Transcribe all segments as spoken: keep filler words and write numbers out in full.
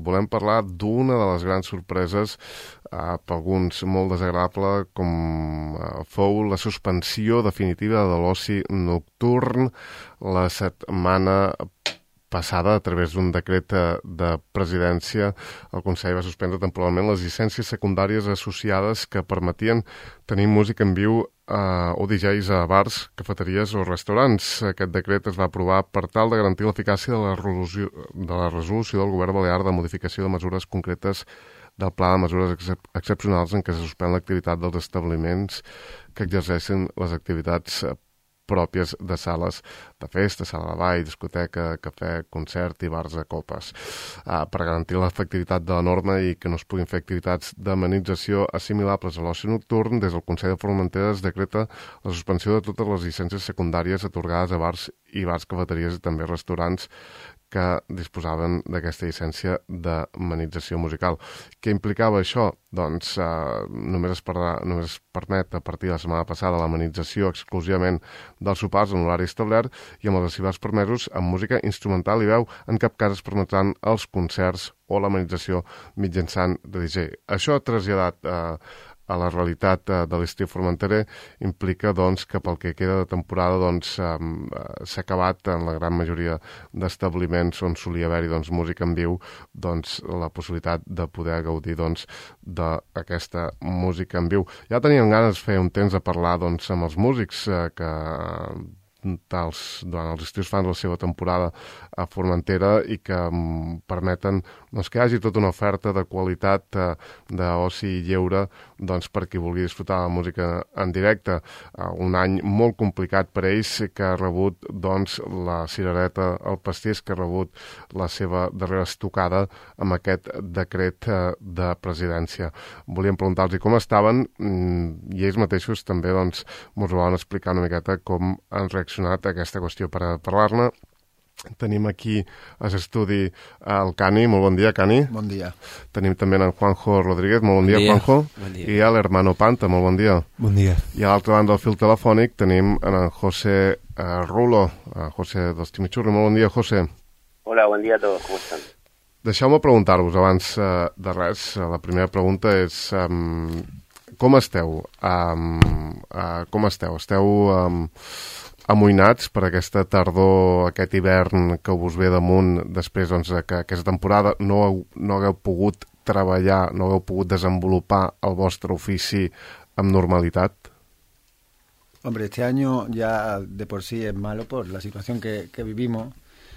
volem parlar d'una de les grans sorpreses, eh, per alguns molt desagradable, com eh, fou la suspensió definitiva de l'oci nocturn la setmana passada. A través d'un decret de presidència, el Consell va suspendre temporalment les llicències secundàries associades que permetien tenir música en viu Uh, o D Js a bars, cafeteries o restaurants. Aquest decret es va aprovar per tal de garantir l'eficàcia de, la resolució, de la resolució del govern balear de modificació de mesures concretes del pla de mesures excep excepcionals en què se suspèn l'activitat dels establiments que exerceixen les activitats pròpies de sales de festa, sala de ball, discoteca, cafè, concert i bars de copes. Uh, per garantir l'efectivitat de la norma i que no es puguin fer activitats d'amenització assimilables a l'oci nocturn, des del Consell de Formentera es decreta la suspensió de totes les llicències secundàries atorgades a bars i bars, cafeteries i també restaurants que disposaven d'aquesta llicència d'amenització musical. Què implicava això? Doncs eh, només, es parla, només es permet a partir de la setmana passada l'amenització exclusivament dels sopars en horari establert i amb els recibars permesos amb música instrumental i veu. En cap cas es permetran els concerts o l'amenització mitjançant de D J. Això ha traslladat eh, a la realitat eh, de l'estiu formenterer implica doncs, que pel que queda de temporada doncs, eh, s'ha acabat en la gran majoria d'establiments on solia haver-hi doncs, música en viu, doncs, la possibilitat de poder gaudir doncs, d'aquesta música en viu. Ja teníem ganes de fer un temps de parlar doncs, amb els músics eh, que tals, durant els estius fan la seva temporada a Formentera i que um, permeten doncs, que hi hagi tota una oferta de qualitat uh, d'oci i lleure doncs, per qui vulgui disfrutar la música en directe. Uh, un any molt complicat per ells que ha rebut doncs, la cirereta, el pastís, que ha rebut la seva darrera estocada amb aquest decret uh, de presidència. Volíem preguntar-los com estaven mm, i ells mateixos també doncs, ens ho van explicar una miqueta com han reaccionat a aquesta qüestió. Per a parlar-ne tenim aquí a l'estudi el Cani. Molt bon dia, Cani. Bon dia. Tenim també en Juanjo Rodríguez. Molt bon, bon dia, dia, Juanjo. Bon dia. I a l'Hermano Panta. Molt bon dia. Bon dia. I a l'altra banda del fil telefònic tenim en José uh, Rulo, uh, José dos Chimichurri. Molt bon dia, José. Hola, bon dia a tots. Com estan? Deixeu-me preguntar-vos abans uh, de res. Uh, la primera pregunta és um, com esteu? Um, uh, com esteu? Esteu... Um, amoïnats per aquesta tardor, aquest hivern que us ve damunt després doncs, que aquesta temporada no, no hagueu pogut treballar, no hagueu pogut desenvolupar el vostre ofici amb normalitat? Hombre, este año ya de por sí es malo por la situación que, que vivimos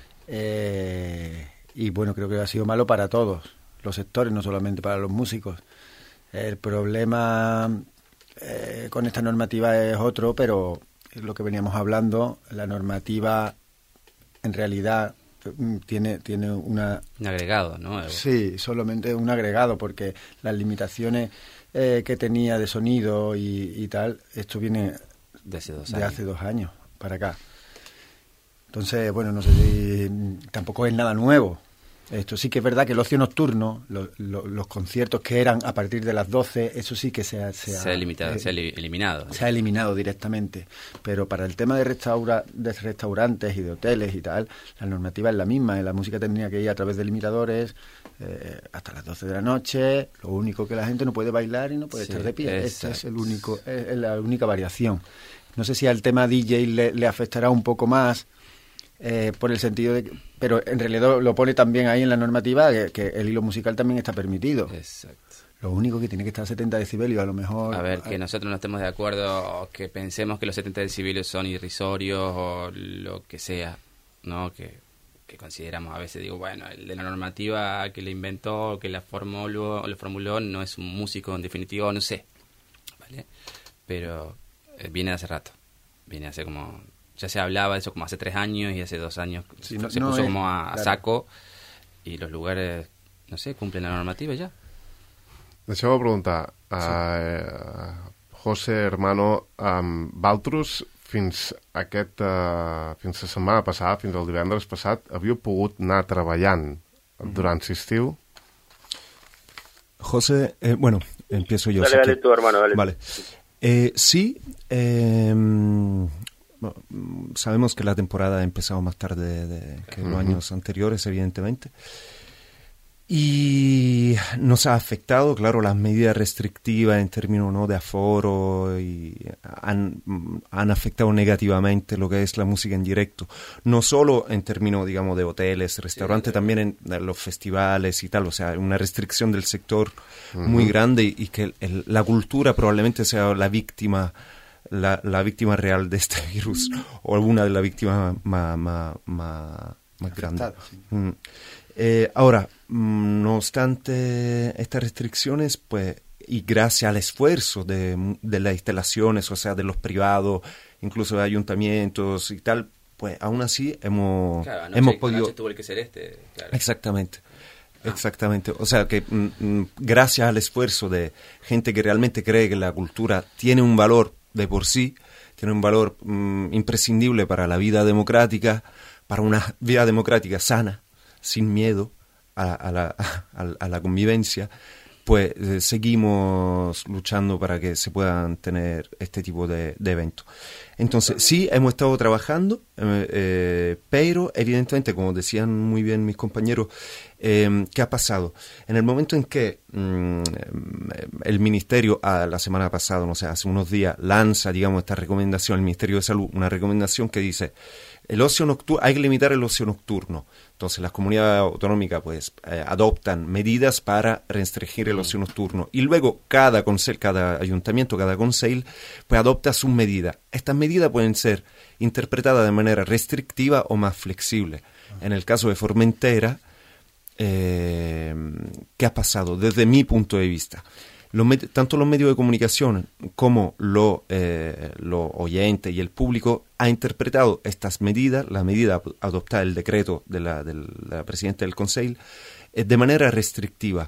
eh, y bueno, creo que ha sido malo para todos los sectores, no solamente para los músicos. El problema eh, con esta normativa es otro, pero es lo que veníamos hablando. La normativa en realidad tiene tiene una un agregado, ¿no? Sí, solamente un agregado, porque las limitaciones eh, que tenía de sonido y, y tal, esto viene de hace dos de años. hace dos años para acá. Entonces, bueno, no sé si tampoco es nada nuevo. Esto sí que es verdad que el ocio nocturno, lo, lo, los conciertos que eran a partir de las doce, eso sí que se ha, se se ha, ha, limitado, eh, se ha eliminado. Se ha eliminado directamente. Pero para el tema de, restaura, de restaurantes y de hoteles y tal, la normativa es la misma. La música tendría que ir a través de limitadores eh, hasta las doce de la noche. Lo único que la gente no puede bailar y no puede sí, estar de pie. Esta es, el único, es, es la única variación. No sé si al tema D J le, le afectará un poco más. Eh, por el sentido de que, pero en realidad lo pone también ahí en la normativa que, que el hilo musical también está permitido. Exacto. Lo único que tiene que estar a setenta decibelios, a lo mejor. A ver, que nosotros no estemos de acuerdo o que pensemos que los setenta decibelios son irrisorios o lo que sea, ¿no? Que, que consideramos a veces, digo, bueno, el de la normativa que le inventó, que la formuló, lo formuló, no es un músico en definitiva, no sé, ¿vale? Pero eh, viene de hace rato, viene hace como... Ya se hablaba de eso como hace tres años y hace dos años sí, no, se no puso es, como a, a claro. saco y los lugares, no sé, cumplen la normativa ya. Deixeu-me preguntar, sí. uh, José, hermano, um, Valtros, fins aquest, uh, fins la setmana passada, fins al divendres passat, havíeu pogut anar treballant mm-hmm. durant l'estiu? José, eh, bueno, empiezo yo. Dale, dale tú, hermano, dale. Vale. Eh, sí, eh, bueno, sabemos que la temporada ha empezado más tarde de, de, que uh-huh. los años anteriores, evidentemente. Y nos ha afectado, claro, las medidas restrictivas en términos, ¿no?, de aforo y han, han afectado negativamente lo que es la música en directo. No solo en términos, digamos, de hoteles, restaurantes, sí, también en, en los festivales y tal. O sea, una restricción del sector uh-huh. muy grande y, y que el, el, la cultura probablemente sea la víctima la, la víctima real de este virus o alguna de las víctimas más, más, más, más grandes. Sí. Mm. Eh, ahora, no obstante estas restricciones, pues, y gracias al esfuerzo de, de las instalaciones, o sea, de los privados, incluso de ayuntamientos y tal, pues, aún así hemos, claro, anoche, hemos podido... Anoche tuvo el que ser este, claro. Exactamente, ah. exactamente. O sea, que mm, gracias al esfuerzo de gente que realmente cree que la cultura tiene un valor de por sí, tiene un valor mm, imprescindible para la vida democrática, para una vida democrática sana, sin miedo a, a, la, a, a la convivencia, pues eh, seguimos luchando para que se puedan tener este tipo de, de eventos. Entonces, sí, hemos estado trabajando, eh, eh, pero evidentemente, como decían muy bien mis compañeros, eh, ¿qué ha pasado? En el momento en que mm, el Ministerio, a la semana pasada, no sé, hace unos días, lanza, digamos, esta recomendación, el Ministerio de Salud, una recomendación que dice, el ocio nocturno, hay que limitar el ocio nocturno. Entonces las comunidades autonómicas pues eh, adoptan medidas para restringir el ocio nocturno y luego cada consell, cada ayuntamiento, cada consell pues adopta sus medidas. Estas medidas pueden ser interpretadas de manera restrictiva o más flexible. En el caso de Formentera, eh, ¿qué ha pasado? Desde mi punto de vista, los med- tanto los medios de comunicación como los eh, lo oyentes y el público ha interpretado estas medidas, la medida adoptada, el decreto de la, de la presidenta del Consejo, eh, de manera restrictiva.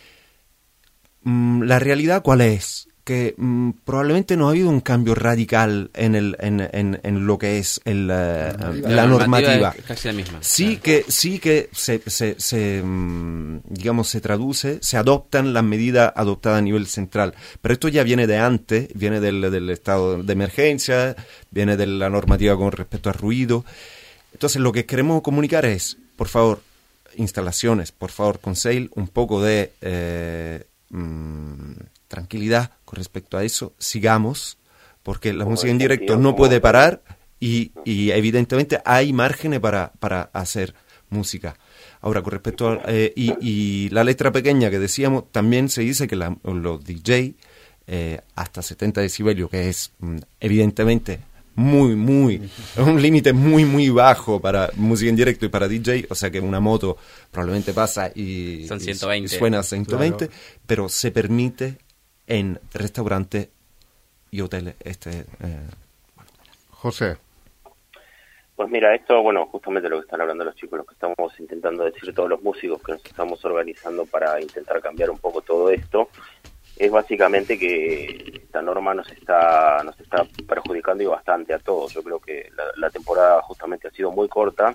Mm, la realidad, ¿cuál es? Que mm, probablemente no ha habido un cambio radical en el en, en, en lo que es el, la, la, la normativa. Es casi la misma. Sí, claro. que sí que se, se, se mm, digamos se traduce, se adoptan las medidas adoptadas a nivel central, pero esto ya viene de antes, viene del, del estado de emergencia, viene de la normativa con respecto al ruido. Entonces lo que queremos comunicar es, por favor, instalaciones, por favor, Conseil, un poco de eh, mm, tranquilidad con respecto a eso, sigamos, porque la música en directo no puede parar y, y evidentemente hay márgenes para, para hacer música. Ahora, con respecto a... Eh, y, y la letra pequeña que decíamos, también se dice que la, los D J eh, hasta setenta decibelios, que es mm, evidentemente muy, muy... un límite muy, muy bajo para música en directo y para D J, o sea que una moto probablemente pasa y, Son ciento veinte. y suena a ciento veinte, Claro. pero se permite en restaurantes y hoteles. Este, eh. José. Pues mira, esto, bueno, justamente lo que están hablando los chicos, lo que estamos intentando decir todos los músicos que nos estamos organizando para intentar cambiar un poco todo esto, es básicamente que esta norma nos está nos está perjudicando y bastante a todos. Yo creo que la, la temporada justamente ha sido muy corta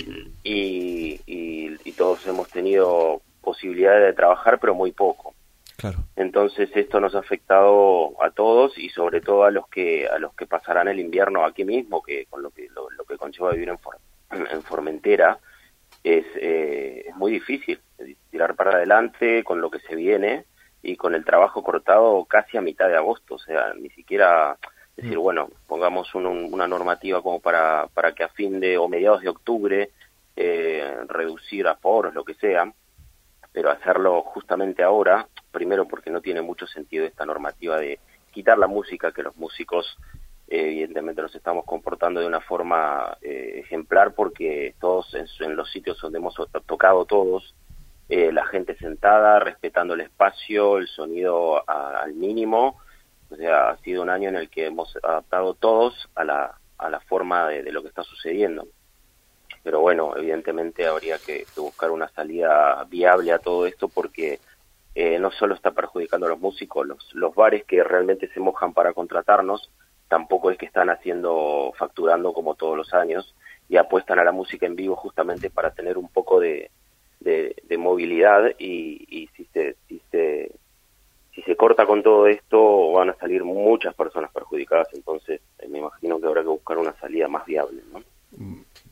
y, y, y todos hemos tenido posibilidad de trabajar, pero muy poco. Claro. Entonces esto nos ha afectado a todos y sobre todo a los que a los que pasarán el invierno aquí mismo, que con lo que lo, lo que conlleva vivir en, For, en Formentera es, eh, es muy difícil tirar para adelante con lo que se viene y con el trabajo cortado casi a mitad de agosto, o sea, ni siquiera decir, bueno, pongamos un, un, una normativa como para para que a fin de o mediados de octubre eh, reducir aforos, lo que sea, pero hacerlo justamente ahora, primero porque no tiene mucho sentido esta normativa de quitar la música, que los músicos eh, evidentemente nos estamos comportando de una forma eh, ejemplar, porque todos en, en los sitios donde hemos tocado todos, eh, la gente sentada, respetando el espacio, el sonido a, al mínimo, o sea, ha sido un año en el que hemos adaptado todos a la, a la forma de, de lo que está sucediendo. Pero bueno, evidentemente habría que, que buscar una salida viable a todo esto, porque eh, no solo está perjudicando a los músicos, los, los bares que realmente se mojan para contratarnos, tampoco es que están haciendo, facturando como todos los años, y apuestan a la música en vivo justamente para tener un poco de, de, de movilidad, y, y si se, si se si se corta con todo esto van a salir muchas personas perjudicadas. Entonces eh, me imagino que habrá que buscar una salida más viable, ¿no?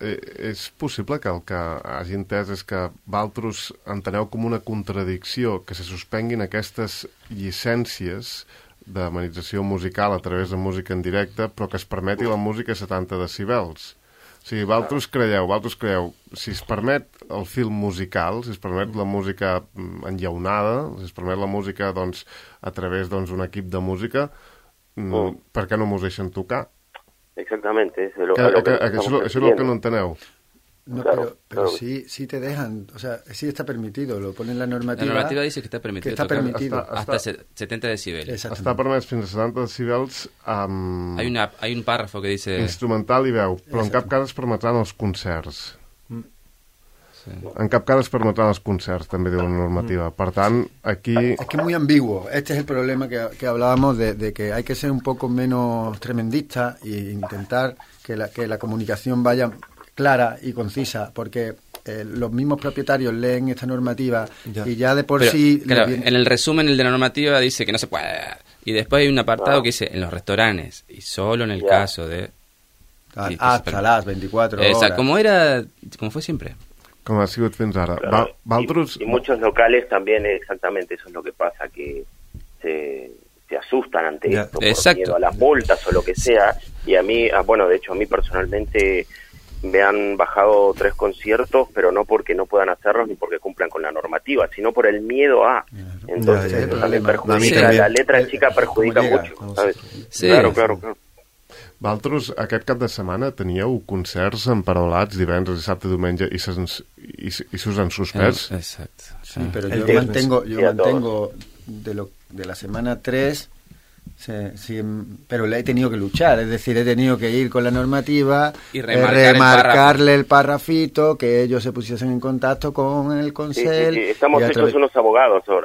eh, és possible que el que hagi entès és que vosaltres enteneu com una contradicció que se suspenguin aquestes llicències d'amenització musical a través de música en directe, però que es permeti la música a setanta decibels. O sigui, vosaltres creieu, vosaltres creieu, si es permet el film musical, si es permet la música enllaunada, si es permet la música doncs, a través d'un doncs, equip de música, mm. per què no m'ho deixen tocar? Exactamente, eso es lo que, lo que, que, que eso, eso es lo que no enteneu. No, claro, pero, pero claro. sí, sí te dejan, o sea, sí está permitido, lo pone en la normativa. La normativa dice que está permitido, que está tocar permitido. hasta, hasta setenta decibeles. Està permès fins a setanta decibels amb... Hay, una, hay un párrafo que dice... Instrumental i veu, però en cap cas es permetran els concerts. Mm. Sí. En cap cas es permetran els concerts, també diu la normativa. Per tant, aquí... Es que es muy ambiguo. Este es el problema que, que hablábamos de, de que hay que ser un poco menos tremendista e intentar que la, que la comunicación vaya clara y concisa, porque eh, los mismos propietarios leen esta normativa ya. y ya de por Pero, sí... Claro, viene... en el resumen, el de la normativa dice que no se puede. Y después hay un apartado no. que dice en los restaurantes, y solo en el ya. caso de... Sí, hasta las veinticuatro horas. Exacto, como era, como fue siempre. Com ha sigut fins ara. Claro. Va, Valtros... y, y muchos locales también, exactamente, eso es lo que pasa, que se, se asustan ante ya. esto, por Exacto. miedo a las multas o lo que sea, y a mí, ah, bueno, de hecho a mí personalmente me han bajado tres conciertos, pero no porque no puedan hacerlos ni porque cumplan con la normativa, sino por el miedo a... Entonces ya, ya, eso ya, también ya, perjudica, sí. la, la letra chica perjudica llega, mucho, ¿sabes? Sí. Claro, claro, claro. Valtros, aquest cap de setmana teníeu concerts emparaulats divendres, dissabte, diumenge i se, i, i se us han suspès? Eh, exacto. Sí, Ah. pero El yo viernes. mantengo, yo Sí, a mantengo de, lo, de la semana tres, se, sí, pero le he tenido que luchar, es decir, he tenido que ir con la normativa, Y eh, remarcar el remarcarle el parrafito, que ellos se pusiesen en contacto con el Sí, sí, Consell. sí, estamos y a hechos través- unos abogados ahora.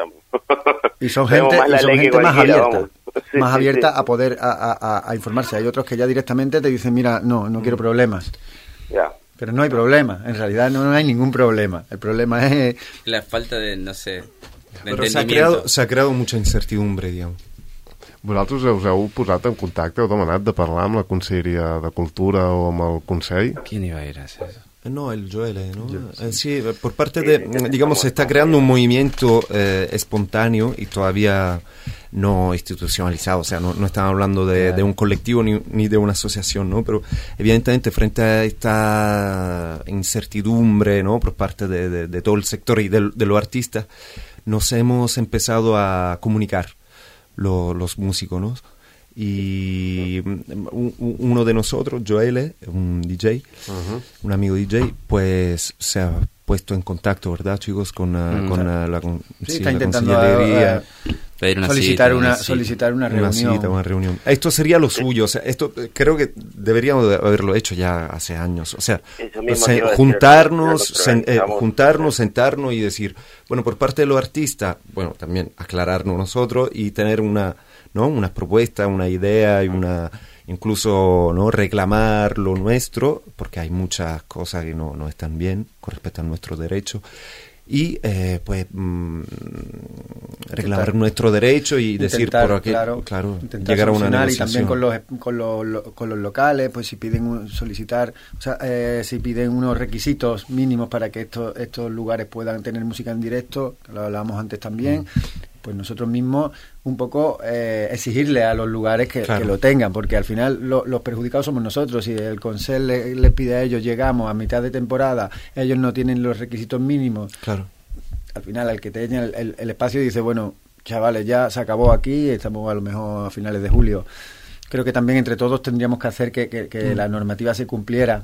Y son Tenemos gente, más la y son ley que gente más cualquiera, abierta, vamos. Sí, más sí, abierta sí. a poder a, a, a informarse. Hay otros que ya directamente te dicen, mira, no, no quiero problemas. Ya. Pero no hay problema, en realidad no, no hay ningún problema. El problema es... La falta de, no sé, de Pero se ha, entendimiento. creado, se ha creado mucha incertidumbre, digamos. Vosaltres us heu posat en contacte, heu demanat de parlar amb la Conselleria de Cultura o amb el Consell? ¿Quién iba a ir a hacer eso? No, el Joel, ¿no? Eh, sí, por parte de, digamos, se está creando un movimiento eh, espontáneo y todavía no institucionalizado, o sea, no, no estamos hablando de, de un colectivo ni, ni de una asociación, ¿no? Pero evidentemente frente a esta incertidumbre, ¿no? Por parte de, de, de todo el sector y de, de los artistas, nos hemos empezado a comunicar lo, los músicos, ¿no? Y un, uno de nosotros, Joel, un D J, uh-huh. un amigo D J, pues se ha puesto en contacto, ¿verdad, chicos? Con, uh, mm. con uh, la, con, sí, sí, está la intentando Consellería. Uh, Pedir una solicitar, cita, una, una cita. solicitar una reunión. Una cita, una reunión. Esto sería lo suyo, o sea, esto creo que deberíamos de haberlo hecho ya hace años, o sea, o sea juntarnos, sen, eh, juntarnos, sentarnos y decir, bueno, por parte de los artistas, bueno, también aclararnos nosotros y tener una, ¿no? Una propuesta, una idea y una, incluso, ¿no? Reclamar lo nuestro, porque hay muchas cosas que no, no están bien con respecto a nuestros derechos. Y eh, pues mmm, reclamar intentar, nuestro derecho y intentar, decir por aquí, claro, claro llegar a una negociación. Y también con los con los, con los locales, pues si piden un, solicitar, o sea, eh, si piden unos requisitos mínimos para que estos estos lugares puedan tener música en directo, que lo hablábamos antes también, mm. pues nosotros mismos un poco eh, exigirle a los lugares que, claro. que lo tengan, porque al final lo, los perjudicados somos nosotros. Si el Consell les le pide a ellos, llegamos a mitad de temporada, ellos no tienen los requisitos mínimos, claro. al final el que tenga el, el, el espacio dice, bueno, chavales, ya se acabó aquí, estamos a lo mejor a finales de julio. Creo que también entre todos tendríamos que hacer que, que, que mm. la normativa se cumpliera,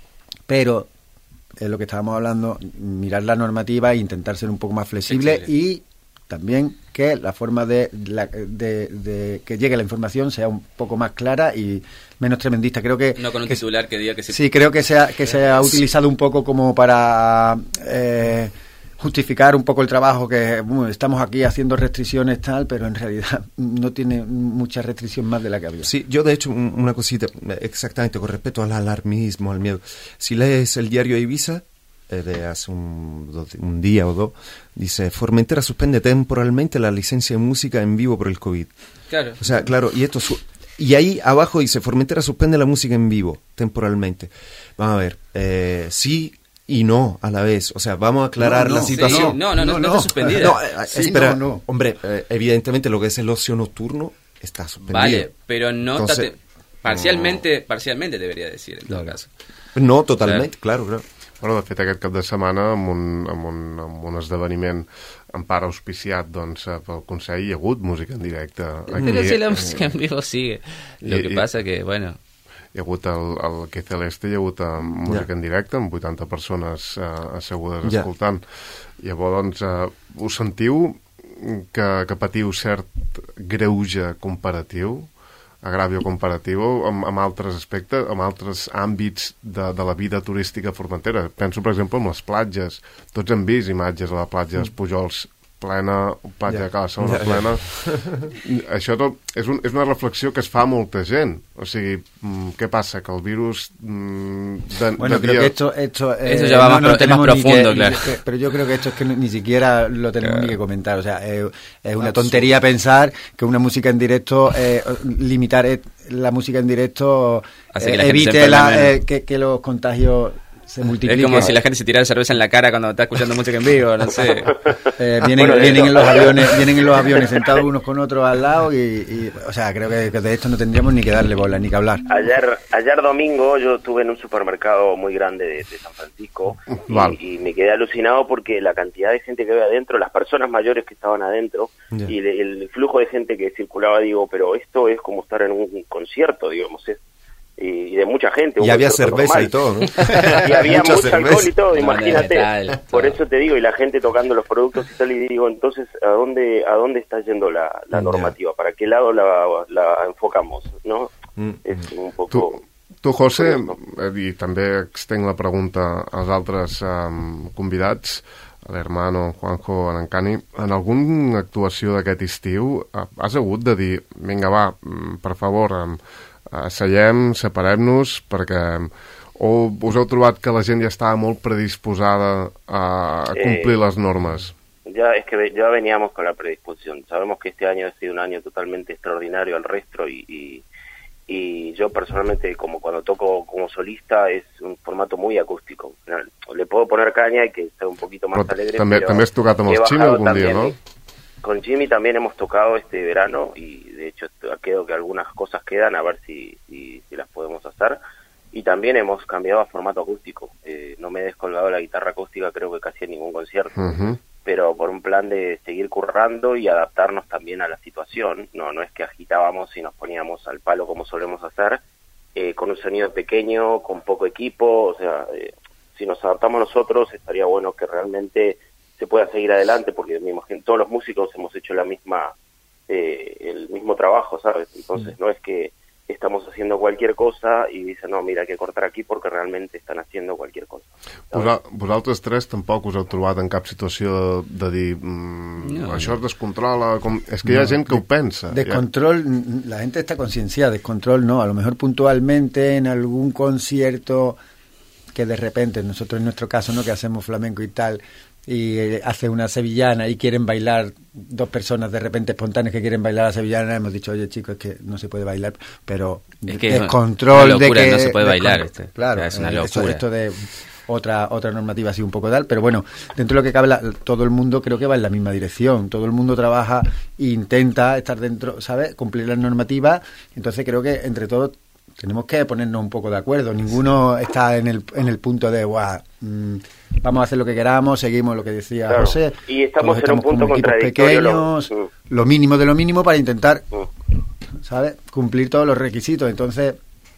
pero es lo que estábamos hablando, mirar la normativa e intentar ser un poco más flexible, flexible. y también que la forma de, la, de, de que llegue la información sea un poco más clara y menos tremendista. Creo que no con un que, titular que diga que se... sí, creo que se ha, que se ha utilizado un poco como para eh, justificar un poco el trabajo, que bueno, estamos aquí haciendo restricciones tal, pero en realidad no tiene mucha restricción más de la que había. Sí, yo de hecho una cosita exactamente con respecto al alarmismo, al miedo. Si lees el diario de Ibiza de hace un, un día o dos, dice: Formentera suspende temporalmente la licencia de música en vivo por el COVID. Claro. O sea, claro, y esto su y ahí abajo dice, Formentera suspende la música en vivo temporalmente. Vamos a ver, eh, sí y no a la vez, o sea, vamos a aclarar no, no, la situación. Sí, no, no, no, no, no está suspendida. No, eh, Sí, espera, no, no. hombre, eh, evidentemente lo que es el ocio nocturno está suspendido. Vale, pero no... Entonces, tate- parcialmente, parcialmente debería decir, en todo caso. no, totalmente, claro, claro. Bueno, de fet, aquest cap de setmana, amb un, amb un, amb un esdeveniment en part auspiciat doncs, eh, pel Consell, hi ha hagut música en directe. Aquí, Pero si la eh, música en vivo sigue. Lo y- que y- pasa que, bueno... Hi ha hagut el, el Que Celeste, hi ha hagut eh, música Ja. en directe, amb vuitanta persones eh, assegudes Ja. escoltant. Llavors, doncs, eh, us sentiu que, que patiu cert greuge comparatiu, agravio comparatiu amb, amb altres aspectes, amb altres àmbits de, de la vida turística a Formentera? Penso, per exemple, en les platges. Tots hem vist imatges a la platja dels Pujols plena, platja Ja. de Cala Saona plena. Això tot és, un, és una reflexió que es fa a molta gent. O sigui, mm, què passa? Que el virus mm, de, Bueno, de creo dia... que esto, esto eh, Eso ya va más pro- es tenemos más ni profundo, que- claro. ni que- pero yo creo que esto es que ni siquiera lo tenemos ni que comentar. O sea, eh, es una tontería pensar que una música en directo, eh, limitar eh, la música en directo, Hace eh, que la gente se evite enferme la, menos. eh, que, que los contagios se multipliquen. Es como si la gente se tirara cerveza en la cara cuando está escuchando música en vivo, no sé. Eh, vienen, Bueno, de vienen hecho- en los aviones, vienen en los aviones sentados unos con otros al lado y, y, o sea, creo que, que de esto no tendríamos ni que darle bola ni que hablar. Ayer, ayer domingo yo estuve en un supermercado muy grande de, de San Francisco y, Vale. y me quedé alucinado porque la cantidad de gente que había adentro, las personas mayores que estaban adentro Ya. y le- el flujo de gente que circulaba, digo, pero esto es como estar en un concierto, digamos, es, y, y de mucha gente. Y un había concierto cerveza normal. y todo, ¿no? Y había Mucha mucho cerveza. alcohol y todo, No, imagínate. metal, Por todo. eso te digo, y la gente tocando los productos y tal, y digo, entonces, ¿a dónde a dónde está yendo la, la Ya. normativa? ¿Para qué lado la, la enfocamos? ¿No? Mm, Es un Tu, poco... tu José, curioso. eh, i també extenc la pregunta als altres um, convidats, a l'hermano, Juanjo, en Encani, en alguna actuació d'aquest estiu eh, has hagut de dir, vinga va, mm, per favor, um, eh, seiem, separem-nos, perquè o us heu trobat que la gent ja estava molt predisposada a, a complir Eh, les normes? Ya es que ve- ya veníamos con la predisposición. Sabemos que este año ha sido un año totalmente extraordinario al resto y, y, y yo personalmente, como cuando toco como solista, es un formato muy acústico. Le puedo poner caña y que sea un poquito más Però alegre. també, pero també has tocat amb he el Ximi bajado algun dia, también, no? ¿eh? Con Jimmy también hemos tocado este verano y de hecho esto- quedo que algunas cosas quedan a ver si, si, si las podemos hacer. Y también hemos cambiado a formato acústico. Eh, no me he descolgado la guitarra acústica creo que casi en ningún concierto. Ujú. Pero por un plan de seguir currando y adaptarnos también a la situación. No, no es que agitábamos y nos poníamos al palo como solemos hacer, eh, con un sonido pequeño, con poco equipo. O sea, eh, si nos adaptamos nosotros estaría bueno que realmente se pueda seguir adelante, porque me imagino todos los músicos hemos hecho la misma eh, el mismo trabajo, ¿sabes? Entonces no es que estamos haciendo cualquier cosa y dicen, no, mira, hay que cortar aquí porque realmente están haciendo cualquier cosa. Vosa, vosaltres tres tampoc us heu trobat en cap situació de, de dir mm, No, això no. es descontrola, com... és que hi ha gent que ho pensa. Descontrol, la gente está concienciada, descontrol no, a lo mejor puntualmente en algún concierto que de repente, nosotros en nuestro caso, ¿no?, que hacemos flamenco y tal, y eh, hace una sevillana y quieren bailar dos personas de repente espontáneas que quieren bailar la sevillana, hemos dicho, oye chicos, es que no se puede bailar, pero Es que es descontrol una locura, de que no se puede descon- bailar, este. claro, O sea, es una eh, esto- locura. esto de otra otra normativa así un poco tal, pero bueno, dentro de lo que cabe, la- todo el mundo creo que va en la misma dirección, todo el mundo trabaja e intenta estar dentro, ¿sabes?, cumplir las normativas, entonces creo que entre todos tenemos que ponernos un poco de acuerdo, ninguno está en el, en el punto de, guau, mm, vamos a hacer lo que queramos, seguimos lo que decía Claro. José, Y estamos todos en un punto como equipos contradictorio, pequeños, lo- lo mínimo de lo mínimo para intentar, Mm. ¿sabes?, cumplir todos los requisitos, entonces,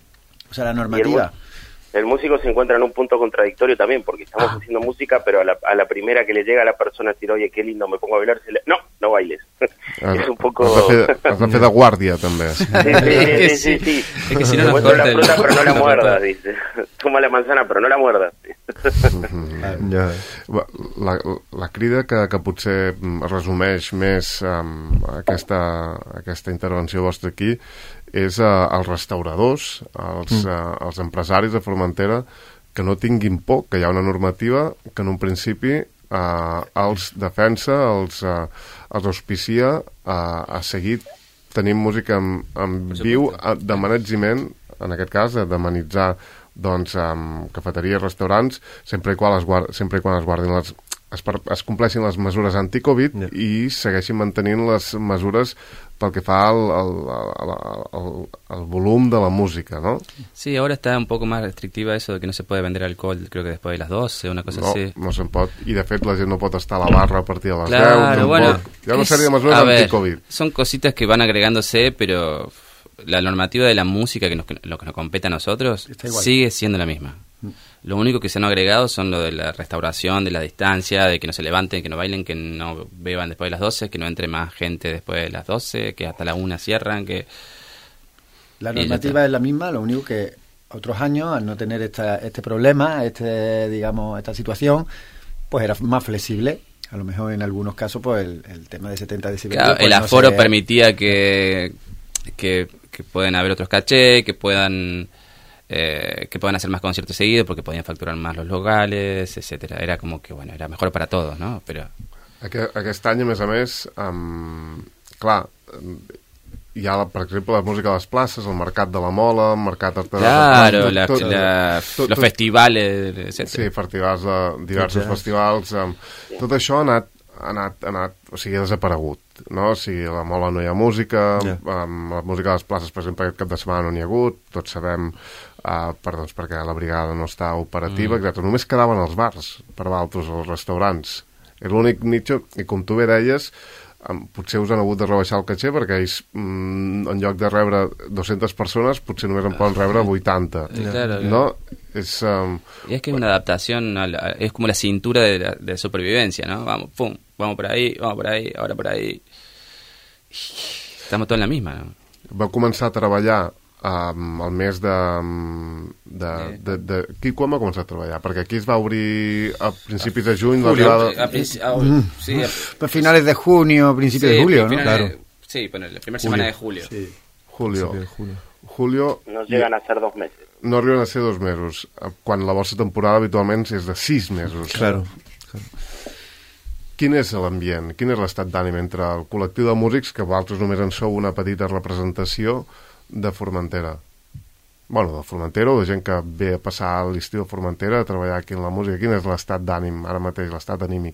o sea, la normativa. El músico se encuentra en un punto contradictorio también, porque estamos Ah. haciendo música, pero a la, a la primera que le llega a la persona a decir, oye, qué lindo, me pongo a bailar, se le... no, no bailes. Has, es un poco... has, de fer, has de fer de guàrdia, també. Sí, sí, sí, sí, sí. Es que si no Te nos muestro la corta el- fruta, pero no la nos muerdas, corta. dice. Toma la manzana, pero no la muerdas. Mm, ja. La, la crida que, que potser mm, resumeix més um, aquesta, aquesta intervenció vostra aquí és uh, als restauradors, als, mm. uh, als empresaris de Formentera, que no tinguin por, que hi ha una normativa que en un principi uh, els defensa, els, uh, els auspicia uh, a seguir tenim música en, en viu, d'amenetziment, en aquest cas, d'amenitzar doncs, um, cafeteries, restaurants, sempre i quan es, guard, sempre i quan es guardin les... Es, per, es compleixin les mesures anti-Covid yeah. i segueixin mantenint les mesures pel que fa al, al, al, al, al volum de la música, ¿no? Sí, ahora está un poco más restrictiva eso de que no se puede vender alcohol, creo que después de las doce, una cosa no, así. No se'n pot, i de fet la gent no pot estar a la barra a partir de les claro, deu, no bueno, pot. Hi ha una sèrie de mesures anti-Covid. Son cositas que van agregándose, pero la normativa de la música, que nos, que, lo que nos compete a nosotros, sigue siendo la misma. Lo único que se han agregado son lo de la restauración, de la distancia, de que no se levanten, que no bailen, que no beban después de las doce, que no entre más gente después de las doce, que hasta la una cierran, que... La normativa es la misma, lo único que otros años, al no tener esta, este problema, este digamos esta situación, pues era más flexible. A lo mejor en algunos casos pues el, el tema de setenta decibeles... Claro, pues, el no aforo se... permitía que, que, que pueden haber otros cachés, que puedan... Eh, que puedan hacer más conciertos seguidos porque podían facturar más los locales, etcétera. Era como que, bueno, era mejor para todos, ¿no? Pero... Aquest, aquest any, a més a més, um, clar, hi ha, per exemple, la música a les places, el Mercat de la Mola, el Mercat Artesà... Claro, tot, la, tot, la, tot, los tot, festivales, etcètera. Sí, festivals, de, diversos sí, festivals. Um, tot això ha anat, ha anat, ha anat, o sigui, ha desaparegut. No? O sigui, a la Mola no hi ha música, yeah. um, la música a les places, per exemple, aquest cap de setmana no n'hi ha hagut, tots sabem... Uh, per, doncs, perquè la brigada no està operativa, mm. exacte. Només quedaven els bars per altres, els restaurants. És l'únic nicho, i com tu bé deies, um, potser us han hagut de rebaixar el caché perquè ells, um, en lloc de rebre dues-centes persones, potser només en poden rebre vuitanta. Sí, claro, ¿no? Es, um... y es que es una adaptación, a la, es como la cintura de, la, de supervivencia, ¿no? Vamos, pum, vamos por ahí, vamos por ahí, ahora por ahí. Estamos todos en la misma, ¿no? Va començar a treballar Um, el mes de, de, de, de... Qui, quan va començar a treballar? Perquè aquí es va obrir a principis de juny, julio, la a, a, a, sí, a, a finales de junio, principios sí, de julio, ¿no? Claro. De, sí, bueno, la primera julio. semana de julio. Sí. Julio. de julio. Julio. No llegan a ser dos meses. No arriben a ser dos mesos. Quan la vostra temporada habitualment és de sis mesos. Claro. claro. Quin és l'ambient? Quin és l'estat d'ànim entre el col·lectiu de músics, que vosaltres només en sou una petita representació, de Formentera? Bueno, de Formentera o de gent que ve a passar l'estiu a Formentera a treballar aquí en la música. Quin és l'estat d'ànim ara mateix, l'estat anímic?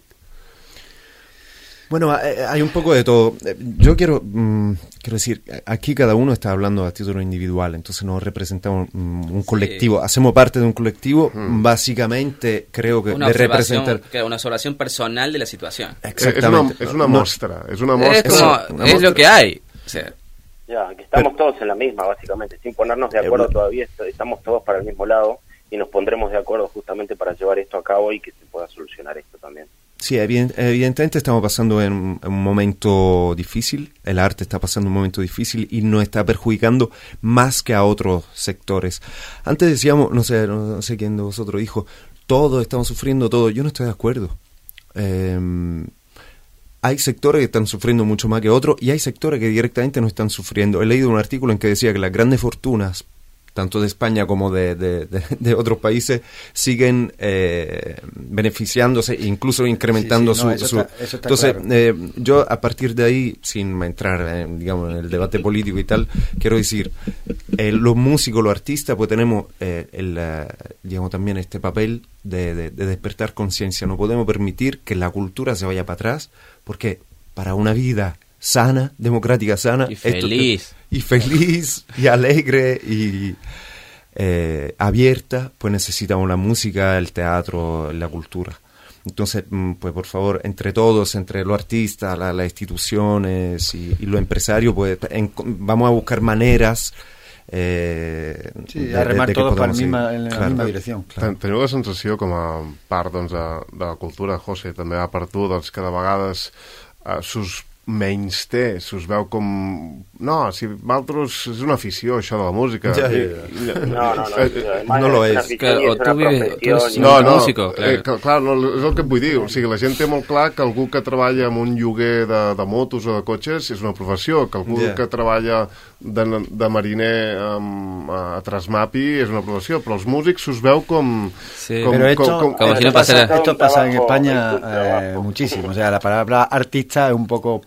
Bueno, hay un poco de todo. Yo quiero, mmm, quiero decir, aquí cada uno está hablando a título individual, entonces no representamos un, un colectivo, sí. Hacemos parte de un colectivo, mm. básicamente creo que una de representar... Una observación personal de la situación. Exactamente. Es una, es una no, muestra, es una muestra. Es, como, una es muestra. Lo que hay. O sea, ya, que estamos Pero, todos en la misma, básicamente, sin ponernos de acuerdo eh, todavía, estamos todos para el mismo lado y nos pondremos de acuerdo justamente para llevar esto a cabo y que se pueda solucionar esto también. Sí, evidentemente estamos pasando en un, en un momento difícil, el arte está pasando un momento difícil y nos está perjudicando más que a otros sectores. Antes decíamos, no sé, no sé quién de vosotros dijo, todos estamos sufriendo todo, yo no estoy de acuerdo. Eh, Hay sectores que están sufriendo mucho más que otros y hay sectores que directamente no están sufriendo. He leído un artículo en que decía que las grandes fortunas, tanto de España como de, de, de, de otros países, siguen eh, beneficiándose e incluso incrementando sí, sí, no, su... su... Está, está Entonces, claro. eh, yo a partir de ahí, sin entrar en, digamos, en el debate político y tal, quiero decir, eh, los músicos, los artistas, pues tenemos eh, el, uh, digamos, también este papel de, de, de despertar conciencia. No podemos permitir que la cultura se vaya para atrás, porque para una vida sana, democrática, sana... Y feliz. Esto, y feliz, y alegre, y eh, abierta, pues necesitamos la música, el teatro, la cultura. Entonces, pues por favor, entre todos, entre los artistas, la, las instituciones y, y los empresarios, pues en, vamos a buscar maneras... Eh, sí, de, remar de, de todos per misma, en la claro, misma direcció. Claro. Teniu la sensació, com a part doncs, de, de la cultura, José, també va per tu, doncs, que de vegades eh, s'us menysté, s'us veu com... No, si vosaltres és una afició, això de la música. Ja, I, ja, ja. No, no, no. no, no lo és. Que, o tu vives, tu ets no, no, músico, clar. Eh, que, clar, no, és el que et vull dir. O sigui, la gent té molt clar que algú que treballa amb un lloguer de, de motos o de cotxes és una professió, que algú yeah. que treballa de, de mariner um, a Trasmapi és una professió, però els músics s'us veu com... Sí. Com, pero esto, com, com, esto, pasa, esto pasa en España eh, muchísimo. O sea, la palabra artista es un poco peyorativa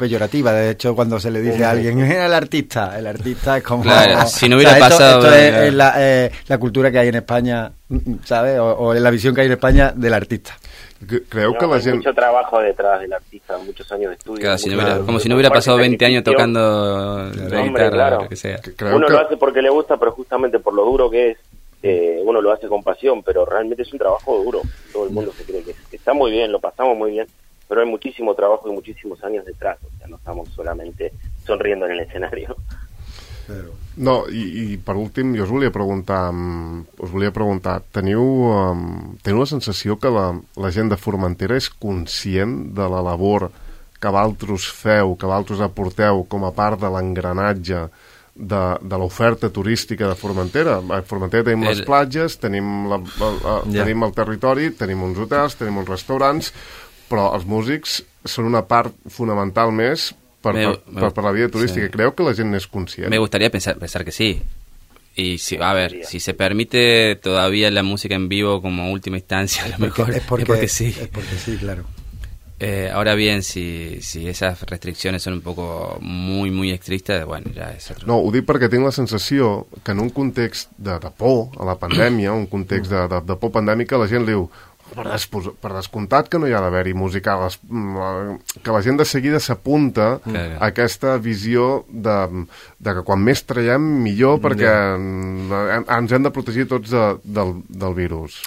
peyorativa. De hecho, cuando se le dice a alguien, es el artista, el artista es como... Claro, si no hubiera o sea, esto, pasado... Esto es, es la, eh, la cultura que hay en España, ¿sabes? O, o la visión que hay en España del artista. Creu no, que la hay gent... mucho trabajo detrás del artista, muchos años de estudio. Claro, si no mucho- hubiera- como mucho si no hubiera esfuerzo pasado y veinte años sacrificio. tocando la Hombre, guitarra, claro. lo que sea. Creu Uno que... lo hace porque le gusta, pero justamente por lo duro que es, eh, uno lo hace con pasión, pero realmente es un trabajo duro. Todo el mundo se cree que, que está muy bien, lo pasamos muy bien, pero hay muchísimo trabajo y muchísimos años detrás. O sea, no estamos solamente sonriendo en el escenario. No, i, i per últim, jo us volia preguntar, um, us volia preguntar, teniu, um, teniu la sensació que la, la gent de Formentera és conscient de la labor que vosaltres feu, que vosaltres aporteu com a part de l'engranatge de, de l'oferta turística de Formentera? A Formentera tenim les El- platges, tenim, la, la, la, Ja. tenim el territori, tenim uns hotels, tenim uns restaurants, però els músics són una part fonamental més per, Me- per, per, per la vida turística. sí. Creu que la gent n'és conscient? Me gustaría pensar, pensar que sí. Y si, a ver, si se permite todavía la música en vivo como última instancia, a lo mejor Es porque, es porque sí. Es porque sí, claro. Eh, ahora bien, si, si esas restricciones son un poco muy, muy estrictas, bueno, ya es otro. No, ho dic perquè tinc la sensació que en un context de, de por a la pandèmia, un context de, de, de por pandèmica, la gent li diu per, despos, per descomptat que no hi ha d'haver-hi música, les, que la gent de seguida s'apunta Claro. a aquesta visió de, de que quan més traiem millor perquè yeah. ens hem de protegir tots de, del, del virus.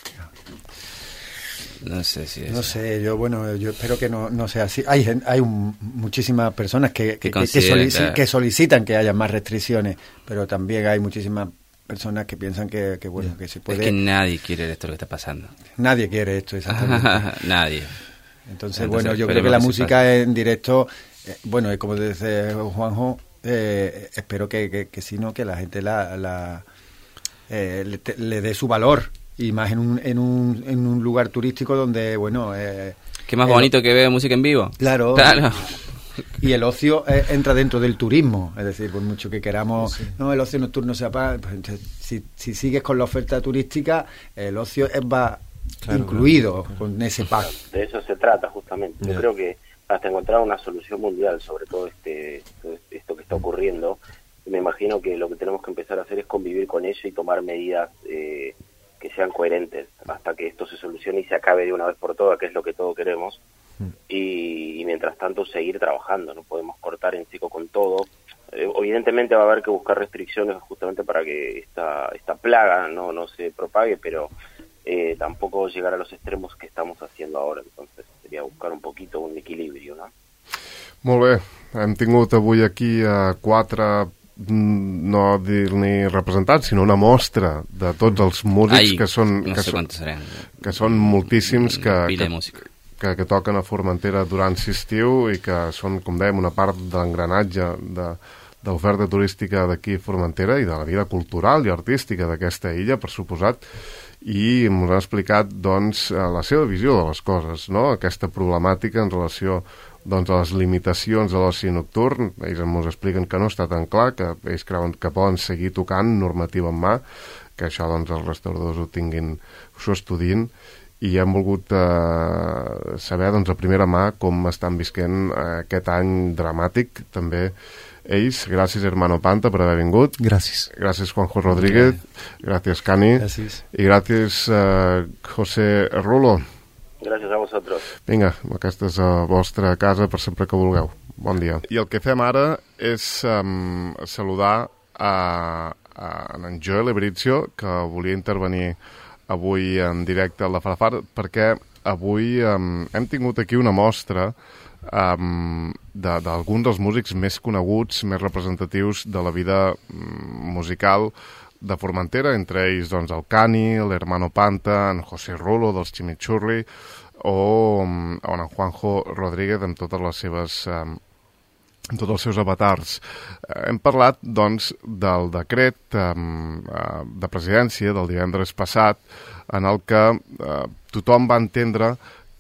No sé si es... No sé, yo bueno, yo espero que no, no sea así. Hay gen- hay un- muchísimas personas que, que, Que que, consideran, solici- claro. que solicitan que haya más restricciones, pero también hay muchísimas personas que piensan que, que bueno, que se Es puede... que nadie quiere esto lo que está pasando. Nadie quiere esto, exactamente. Nadie. Entonces, Entonces, bueno, yo creo esperemos que la que se música pase. en directo, eh, bueno, es como dice Juanjo, eh, espero que, que, que si no, que la gente la, la eh, le, te- le dé su valor, y más en un, en un, en un lugar turístico donde, bueno... Eh, ¿Qué más el- bonito que ver música en vivo? Claro. Claro. Y el ocio eh, entra dentro del turismo, es decir, por mucho que queramos, no, el ocio nocturno se apaga, pues entonces, si, si sigues con la oferta turística, el ocio es, va Claro, incluido con ese pack. De eso se trata justamente. Yo Ya. creo que hasta encontrar una solución mundial sobre todo este todo esto que está ocurriendo, me imagino que lo que tenemos que empezar a hacer es convivir con ello y tomar medidas eh, que sean coherentes hasta que esto se solucione y se acabe de una vez por todas, que es lo que todos queremos. Y, y mientras tanto seguir trabajando, no podemos cortar en seco con todo. Eh, evidentemente va a haber que buscar restricciones justamente para que esta esta plaga no no se propague, pero eh, tampoco llegar a los extremos que estamos haciendo ahora. Entonces sería buscar un poquito un equilibrio, ¿no? Molt bé, hem tingut avui aquí a quatre, mm, no dir-ne representants, sinó una mostra de tots els músics Ai, que són, no que, sé són, cuántos serán. que són moltíssims que, Pila de que, música. que, que toquen a Formentera durant l'estiu i que són, com dèiem, una part de l'engranatge de, de l'oferta turística d'aquí a Formentera i de la vida cultural i artística d'aquesta illa, per suposat, i ens han explicat doncs, la seva visió de les coses, no? Aquesta problemàtica en relació doncs, a les limitacions de l'oci nocturn. Ells ens expliquen que no està tan clar, que ells creuen que poden seguir tocant normativa en mà, que això doncs, els restauradors ho tinguin, s'ho estudin, i hem volgut eh, saber doncs, a primera mà com estan visquent eh, aquest any dramàtic també ells. Gràcies Hermano Panta per haver vingut. Gràcies. Gràcies Juanjo Rodríguez. Gràcies Cani. Gràcies. I gràcies eh, José Rulo. Gracias a vosotros. Vinga, aquesta és la vostra casa per sempre que vulgueu. Bon dia. I el que fem ara és um, saludar a, a en Joel Ebrizio, que volia intervenir avui en directe a la Farafar, perquè avui um, hem tingut aquí una mostra um, d'alguns dels músics més coneguts, més representatius de la vida um, musical de Formentera, entre ells doncs, el Cani, l'Hermano Panta, en José Rulo dels Chimichurri o, o en Juanjo Rodríguez amb totes les seves um, amb tots els seus avatars. Eh, hem parlat, doncs, del decret um, uh, de presidència del divendres passat en el que uh, tothom va entendre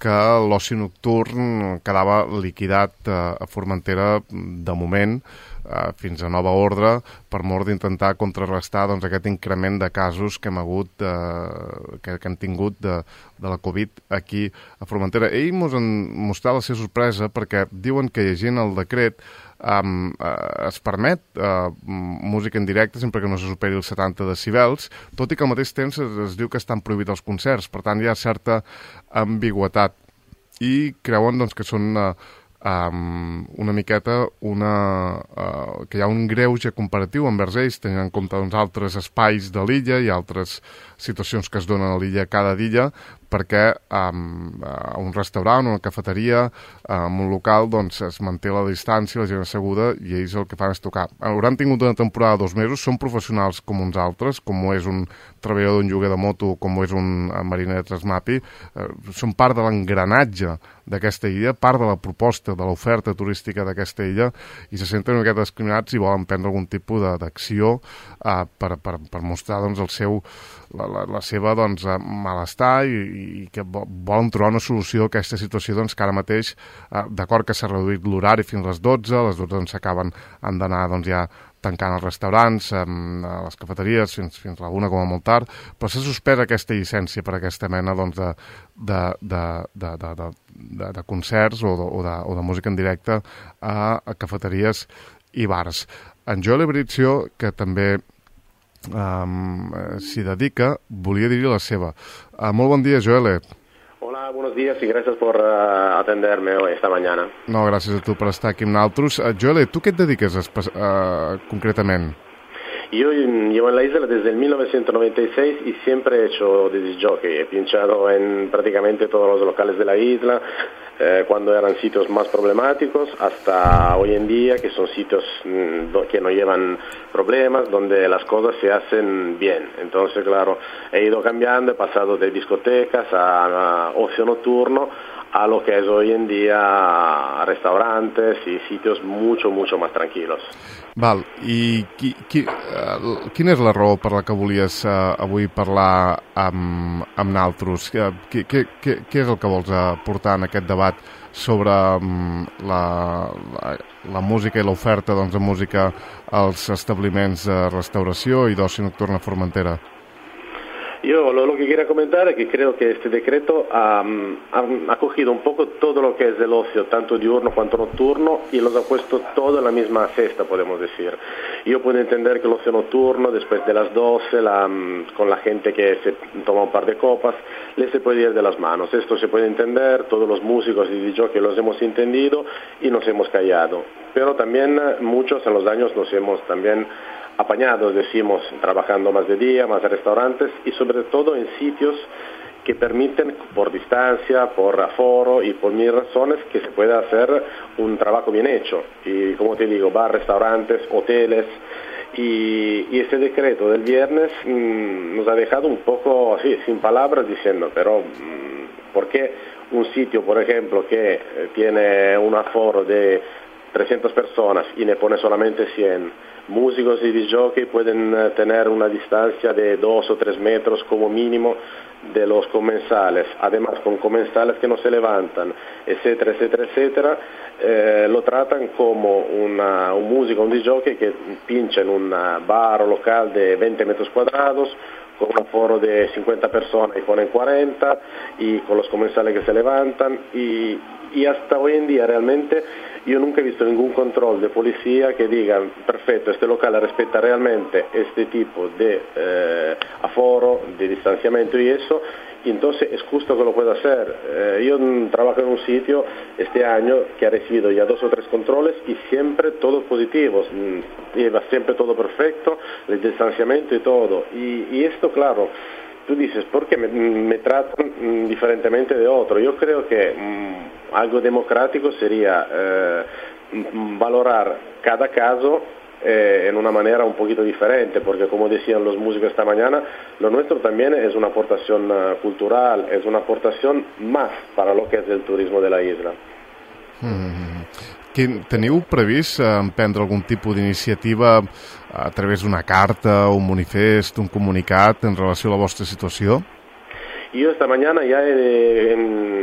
que l'oci nocturn quedava liquidat eh, a Formentera de moment, eh, fins a nova ordre, per mort d'intentar contrarrestar doncs, aquest increment de casos que hem hagut, eh, que, que hem tingut de, de la Covid aquí a Formentera. Ell mos han mostrat la seva sorpresa perquè diuen que llegint el decret Um, uh, es permet uh, música en directe sempre que no se superi els setanta decibels, tot i que al mateix temps es, es diu que estan prohibits els concerts. Per tant, hi ha certa ambigüetat i creuen doncs, que són uh, um, una miqueta una, uh, que hi ha un greuge comparatiu envers ells, tenint en compte doncs, altres espais de l'illa i altres situacions que es donen a l'illa cada dia, perquè um, a un restaurant, una cafeteria, en un local, doncs es manté la distància, la gent asseguda, i ells el que fan és tocar. Hauran tingut una temporada de dos mesos, són professionals com uns altres, com ho és un treballador d'un lloguer de moto, com ho és un mariner de Trasmapi, eh, són part de l'engranatge d'aquesta illa, part de la proposta, de l'oferta turística d'aquesta illa, i se senten una miqueta discriminats i volen prendre algun tipus d'acció eh, per, per, per mostrar doncs, el seu, la, la, la seva doncs, malestar i, i que volen trobar una solució a aquesta situació doncs, que ara mateix, eh, d'acord que s'ha reduït l'horari fins a les dotze, a les dotze doncs, s'acaben, han d'anar doncs, ja tancant els restaurants, eh, les cafeteries fins, fins a la una com a molt tard, però s'ha suspès aquesta llicència per aquesta mena doncs, de, de, de, de, de, de, de, de concerts o de, o, de, o de música en directe a, a cafeteries i bars. En Joel Ebrizio, que també Um, s'hi dedica, volia dir-hi la seva. Uh, molt bon dia, Joel. Hola, buenos días y gracias por uh, atenderme hoy, esta mañana. No, gràcies a tu per estar aquí amb nosaltres. Uh, Joel, tu què et dediques uh, concretament? Yo llevo en la isla desde el mil novecientos noventa y seis y siempre he hecho disc jockey. He pinchado en prácticamente todos los locales de la isla, eh, cuando eran sitios más problemáticos, hasta hoy en día, que son sitios mmm, que no llevan problemas, donde las cosas se hacen bien. Entonces, claro, he ido cambiando, he pasado de discotecas a, a ocio nocturno, a lo que es hoy en día restaurantes y sitios mucho, mucho más tranquilos. Val, i qui, qui, uh, quina és la raó per la que volies uh, avui parlar amb, amb naltros? Què, què, què, què és el que vols aportar en aquest debat sobre um, la, la, la música i l'oferta doncs, de música als establiments de restauració i d'oci nocturn a Formentera? Yo lo, lo que quería comentar es que creo que este decreto ha, ha, ha cogido un poco todo lo que es el ocio, tanto diurno cuanto nocturno, y los ha puesto todo en la misma cesta, podemos decir. Yo puedo entender que el ocio nocturno, después de las doce, la, con la gente que se toma un par de copas, le se puede ir de las manos. Esto se puede entender, todos los músicos y D J que los hemos entendido y nos hemos callado. Pero también muchos en los años nos hemos también apañados, decimos, trabajando más de día, más en restaurantes y sobre todo en sitios que permiten por distancia, por aforo y por mil razones que se pueda hacer un trabajo bien hecho. Y como te digo, bar, restaurantes, hoteles. Y, y ese decreto del viernes mmm, nos ha dejado un poco así, sin palabras, diciendo, pero mmm, ¿por qué un sitio, por ejemplo, que eh, tiene un aforo de trescientas personas y ne pone solamente cien, músicos y D J pueden uh, tener una distancia de dos o tres metros como mínimo de los comensales, además con comensales que no se levantan, etcétera, etcétera, etcétera, eh, lo tratan como una, un músico, un D J que pincha en un bar o local de veinte metros cuadrados, con un aforo de cincuenta personas y ponen cuarenta, y con los comensales que se levantan, y, y hasta hoy en día realmente yo nunca he visto ningún control de policía que diga, perfecto, este local respeta realmente este tipo de eh, aforo, de distanciamiento y eso, y entonces es justo que lo pueda hacer. Eh, yo trabajo en un sitio este año que ha recibido ya dos o tres controles y siempre todos positivos, lleva siempre todo perfecto, el distanciamiento y todo. Y, y esto, claro, tú dices, ¿por qué me, me tratan diferentemente de otro? Yo creo que mmm, algo democrático sería eh, valorar cada caso eh, en una manera un poquito diferente, porque como decían los músicos esta mañana, lo nuestro también es una aportación uh, cultural, es una aportación más para lo que es el turismo de la isla. Mm. Teniu previst emprendre algun tipus d'iniciativa a través d'una carta, un manifest, un comunicat en relació a la vostra situació? Yo esta mañana ya he,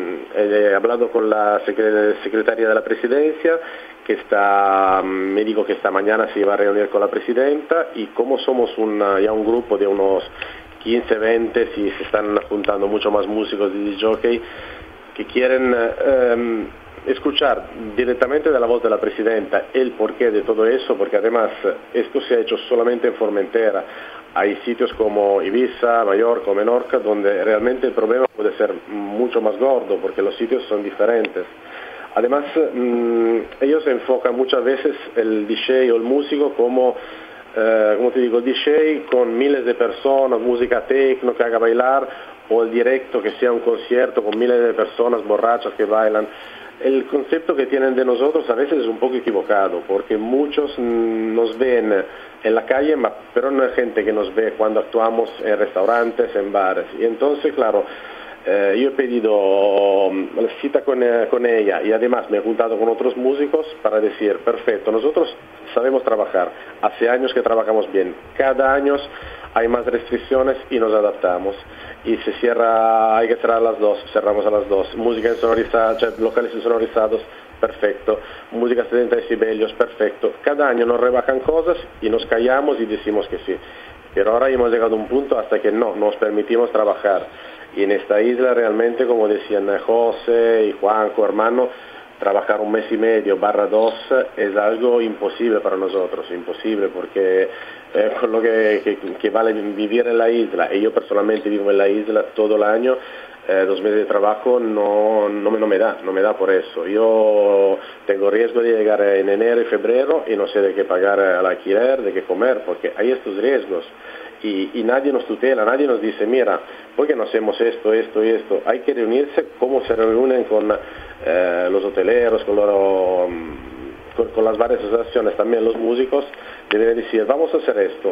he hablado con la secretaria de la presidencia, que está, me dijo que esta mañana se iba a reunir con la presidenta, y como somos una, ya un grupo de unos quince, veinte, y se están juntando mucho más músicos de D J jockey que quieren eh, escuchar directamente de la voz de la presidenta el porqué de todo eso, porque además esto se ha hecho solamente en Formentera. Hay sitios como Ibiza, Mallorca o Menorca donde realmente el problema puede ser mucho más gordo porque los sitios son diferentes. Además, mmm, ellos enfocan muchas veces el D J o el músico como, eh, como te digo, D J con miles de personas, música techno que haga bailar, o el directo que sea un concierto con miles de personas borrachas que bailan. El concepto que tienen de nosotros a veces es un poco equivocado, porque muchos mmm, nos ven en la calle, pero no hay gente que nos ve cuando actuamos en restaurantes, en bares. Y entonces, claro, Eh, yo he pedido um, la cita con, eh, con ella, y además me he juntado con otros músicos para decir, perfecto, nosotros sabemos trabajar, hace años que trabajamos bien, cada año hay más restricciones y nos adaptamos, y se cierra, hay que cerrar a las dos, cerramos a las dos, música insonorizada, cioè, locales insonorizados, perfecto, música a setenta decibelios, perfecto, cada año nos rebajan cosas y nos callamos y decimos que sí, pero ahora hemos llegado a un punto hasta que no, nos permitimos trabajar. Y en esta isla realmente, como decían José y Juanco, hermano, trabajar un mes y medio barra dos es algo imposible para nosotros, imposible, porque eh, con lo que, que, que vale vivir en la isla, y yo personalmente vivo en la isla todo el año, eh, dos meses de trabajo no, no, no me da, no me da por eso. Yo tengo riesgo de llegar en enero y febrero y no sé de qué pagar el alquiler, de qué comer, porque hay estos riesgos. Y, y nadie nos tutela, nadie nos dice, mira, ¿por qué no hacemos esto, esto y esto? Hay que reunirse como se reúnen con eh, los hoteleros, con, lo, con, con las varias asociaciones, también los músicos, que deben decir, vamos a hacer esto.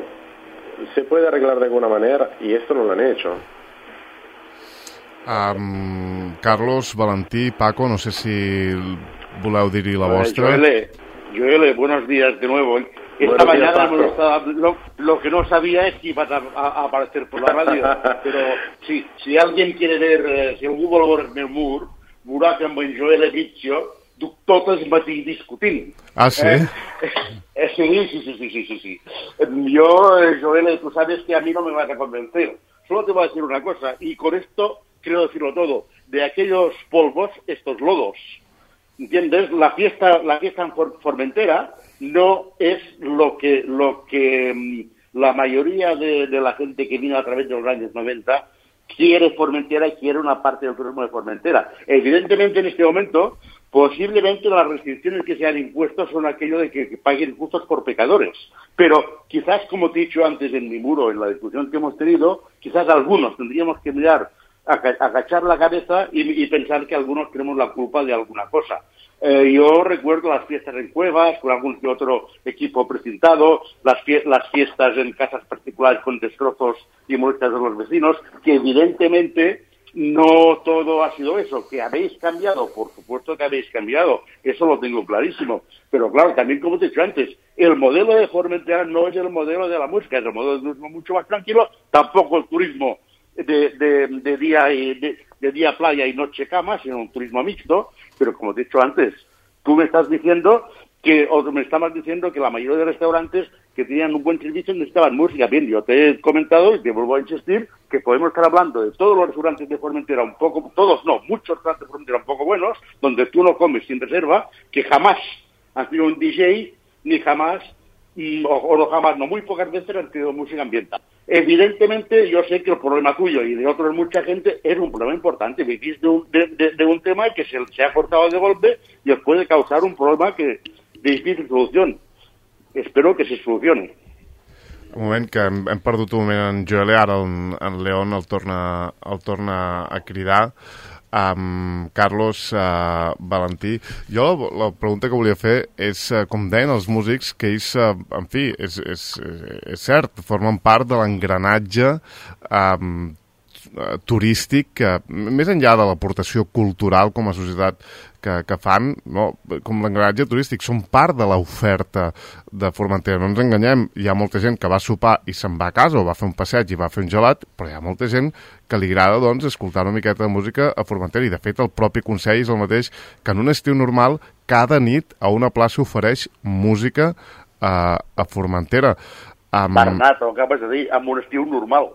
Se puede arreglar de alguna manera, y esto no lo han hecho. Um, Carlos, Valentí, Paco, no sé si voleu dir-hi la vostra. Joel, Joel, buenos días de nuevo. Esta Buenos días, mañana Paco. estaba, lo, lo que no sabía es que ibas a, a, a aparecer por la radio, pero sí, si alguien quiere ver, eh, si algú vol veure el mur, veurà que amb en Joel he dit jo, tot el matí discutint. Ah, sí? Eh, eh, sí, sí, sí, sí, sí, sí, sí. Yo, eh, Joel, tú sabes que a mí no me vas a convencer. Solo te voy a decir una cosa, y con esto quiero decirlo todo. De aquellos polvos, estos lodos. ¿Entiendes? La fiesta, la fiesta en For- Formentera no es lo que, lo que mm, la mayoría de, de la gente que vino a través de los años noventa quiere Formentera y quiere una parte del turismo de Formentera. Evidentemente, en este momento, posiblemente las restricciones que se han impuesto son aquello de que, que paguen justos por pecadores. Pero quizás, como te he dicho antes en mi muro, en la discusión que hemos tenido, quizás algunos tendríamos que mirar, agachar la cabeza y, y pensar que algunos tenemos la culpa de alguna cosa. Eh, yo recuerdo las fiestas en cuevas, con algún que otro equipo precintado, las, fie- las fiestas en casas particulares con destrozos y molestias de los vecinos, que evidentemente no todo ha sido eso. Que habéis cambiado, por supuesto que habéis cambiado, eso lo tengo clarísimo. Pero claro, también como te he dicho antes, el modelo de Formentera no es el modelo de la música, es el modelo de turismo mucho más tranquilo, tampoco el turismo De, de, de día y de, de día playa y noche cama, sino un turismo mixto, pero como te he dicho antes, tú me estás diciendo que, o me estabas diciendo que la mayoría de restaurantes que tenían un buen servicio necesitaban música. Bien, yo te he comentado y te vuelvo a insistir que podemos estar hablando de todos los restaurantes de Formentera un poco, todos no, muchos restaurantes de Formentera un poco buenos, donde tú no comes sin reserva, que jamás han sido un D J, ni jamás O, o no jamás, no, muy pocas veces han tenido música ambiental. Evidentemente, yo sé que el problema tuyo y de otros mucha gente es un problema importante. Vivís de un, de, de, de un tema que se, se ha cortado de golpe y os puede causar un problema que de difícil solución. Espero que se solucione. Un moment, que hem, hem perdut un moment en Joel, ara en, en León el torna, el torna a cridar. Um, Carlos, uh, Valentí, jo la, la pregunta que volia fer és, uh, com deien els músics, que ells, uh, en fi, és, és, és cert, formen part de l'engranatge um, uh, turístic que, més enllà de l'aportació cultural com a societat que, que fan, no? Com l'engranatge turístic, són part de l'oferta de Formentera. No ens enganyem, hi ha molta gent que va sopar i se'n va a casa, o va fer un passeig i va fer un gelat, però hi ha molta gent que li agrada, doncs, escoltar una miqueta de música a Formentera, i de fet el propi Consell és el mateix que en un estiu normal cada nit a una plaça ofereix música a, a Formentera. Um, Bernat, el que acabes de dir, amb un estiu normal.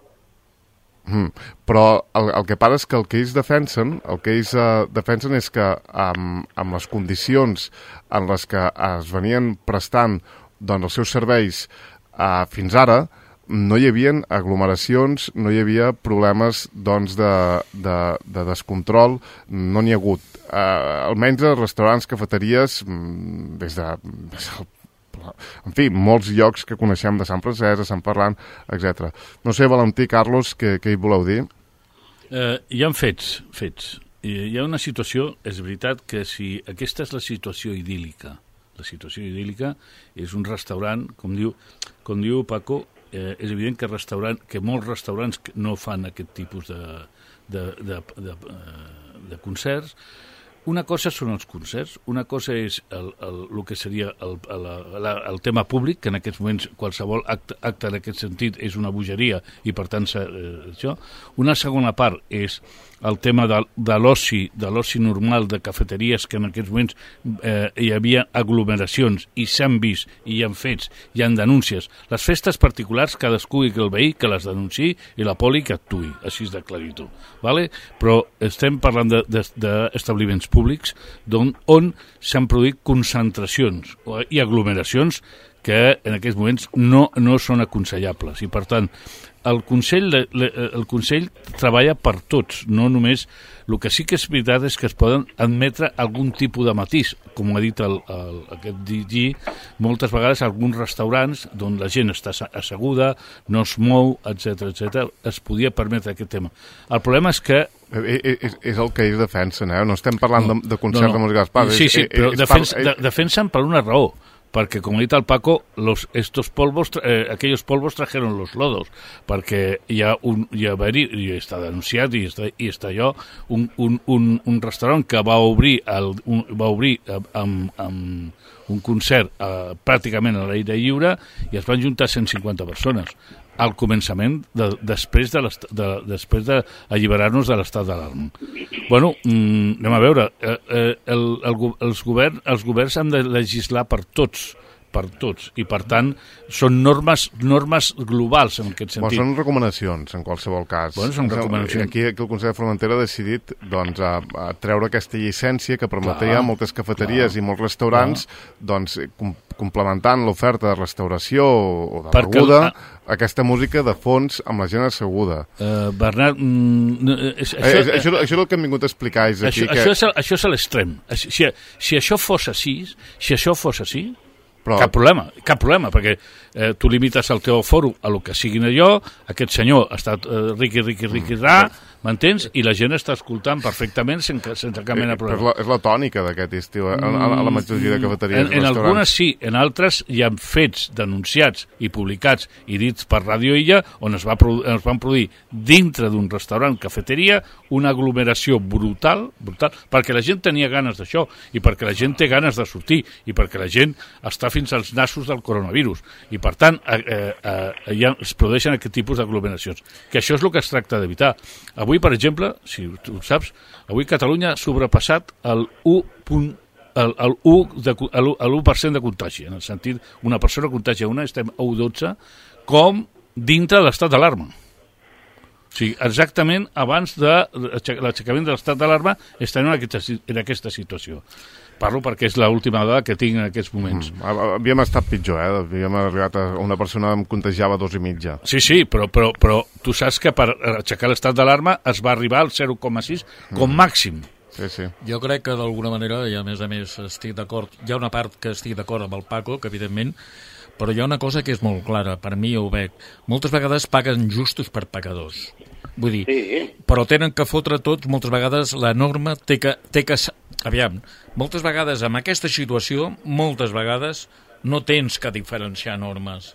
Mm, però el, el que passa és que el que ells defensen, el que ells uh, defensen és que amb, amb les condicions en les que es venien prestant doncs, els seus serveis uh, fins ara, no hi havia aglomeracions, no hi havia problemes doncs, de, de, de descontrol, no n'hi ha hagut. Uh, almenys a restaurants, cafeteries, des de... Des del en fi, molts llocs que coneixem de Sant Francesc, de Sant Ferran, etcètera. No sé, Valentí, Carlos, què, què hi voleu dir? Eh, hi ha fets, fets. Hi ha una situació, és veritat que si aquesta és la situació idíl·lica, la situació idíl·lica és un restaurant, com diu, com diu Paco, eh, és evident que, restaurant, que molts restaurants no fan aquest tipus de, de, de, de, de, de concerts. Una cosa són els concerts, una cosa és el, el, el que seria el, el, el, el tema públic, que en aquests moments qualsevol acte, acte en aquest sentit és una bogeria i per tant eh, això. Una segona part és el tema de, de l'oci, de l'oci normal de cafeteries, que en aquests moments eh, hi havia aglomeracions i s'han vist i hi ha fets, hi ha denúncies. Les festes particulars, cadascú i que el veí que les denunciï i la poli que actuï, així de claritud. Vale? Però estem parlant d'establiments de, de, públics on, on s'han produït concentracions i aglomeracions que en aquests moments no, no són aconsellables. I per tant, el Consell, el Consell treballa per tots, no només... El que sí que és veritat és que es poden admetre algun tipus de matís, com ha dit el, el, aquest D G, moltes vegades alguns restaurants on la gent està asseguda, no es mou, etcètera, etcètera, es podia permetre aquest tema. El problema és que... És, és el que ells defensen, eh? No estem parlant no, de, de concert no, no. de música d'espai. Sí, sí, però defens, de, defensen per una raó. Porque, como ha dicho el Paco, los, estos polvos, eh, aquellos polvos trajeron los lodos, perquè hi ha un, hi ha haver-hi, i està denunciat, i està, i està allò, un, un, un, un restaurant que va obrir, el, un, va obrir amb, amb un concert eh, pràcticament a l'aire lliure, i es van juntar cent cinquanta persones al començament, de, després de, de, després de alliberar-nos de l'estat d'alarma. Bueno, mm, anem a veure, eh, eh, el, el, els, govern, els governs han de legislar per tots, per tots, i per tant són normes, normes globals en aquest sentit. Bueno, són recomanacions, en qualsevol cas. Bueno, són recomanacions. Aquí, aquí el Consell de Formentera ha decidit doncs, a, a treure aquesta llicència que permetria a moltes cafeteries clar, i molts restaurants doncs, com, complementant l'oferta de restauració o de perquè beguda, el... aquesta música de fons amb la gent asseguda. Uh, Bernat... Mm, és, això, eh, això, això és el que hem vingut a explicar. És aquí això, que... això, és, això és l'extrem. Si, si això fos així, si això fos així, però... cap problema, cap problema, perquè eh, tu limites el teu foro a lo que siguin allò, aquest senyor ha estat eh, riqui, riqui, riqui, ra, m'entens? I la gent està escoltant perfectament sense, sense cap mena de problema. És la, és la tònica d'aquest estiu, eh? a, a la majoria de cafeteries. En, en algunes sí, en altres hi ha fets denunciats i publicats i dits per Ràdio Illa, on es, va, es van produir dintre d'un restaurant, cafeteria, una aglomeració brutal, brutal, perquè la gent tenia ganes d'això, i perquè la gent té ganes de sortir, i perquè la gent està fins als nassos del coronavirus. I per tant, eh, eh, ja es produeixen aquest tipus d'aglomeracions. Que això és el que es tracta d'evitar. Avui, per exemple, si tu saps, avui Catalunya ha sobrepassat el u punt el, el u per cent de contagi, en el sentit, una persona contagia una, estem a u coma dotze, com dintre de l'estat d'alarma. O sigui, exactament abans de l'aixecament de l'estat d'alarma estem en aquesta, en aquesta situació. Parlo perquè és l'última dada que tinc en aquests moments. Mm, havíem estat pitjor, eh? Havíem arribat a una persona em contagiava dos i mitja. Sí, sí, però, però, però tu saps que per aixecar l'estat d'alarma es va arribar al zero coma sis com mm. màxim. Sí, sí. Jo crec que d'alguna manera, i a més a més estic d'acord, hi ha una part que estic d'acord amb el Paco, que evidentment, però hi ha una cosa que és molt clara, per mi ho veig. Moltes vegades paguen justos per pecadors. Vull dir, sí. Però tenen que fotre tots, moltes vegades la norma té que, té que... Aviam, moltes vegades amb aquesta situació, moltes vegades no tens que diferenciar normes.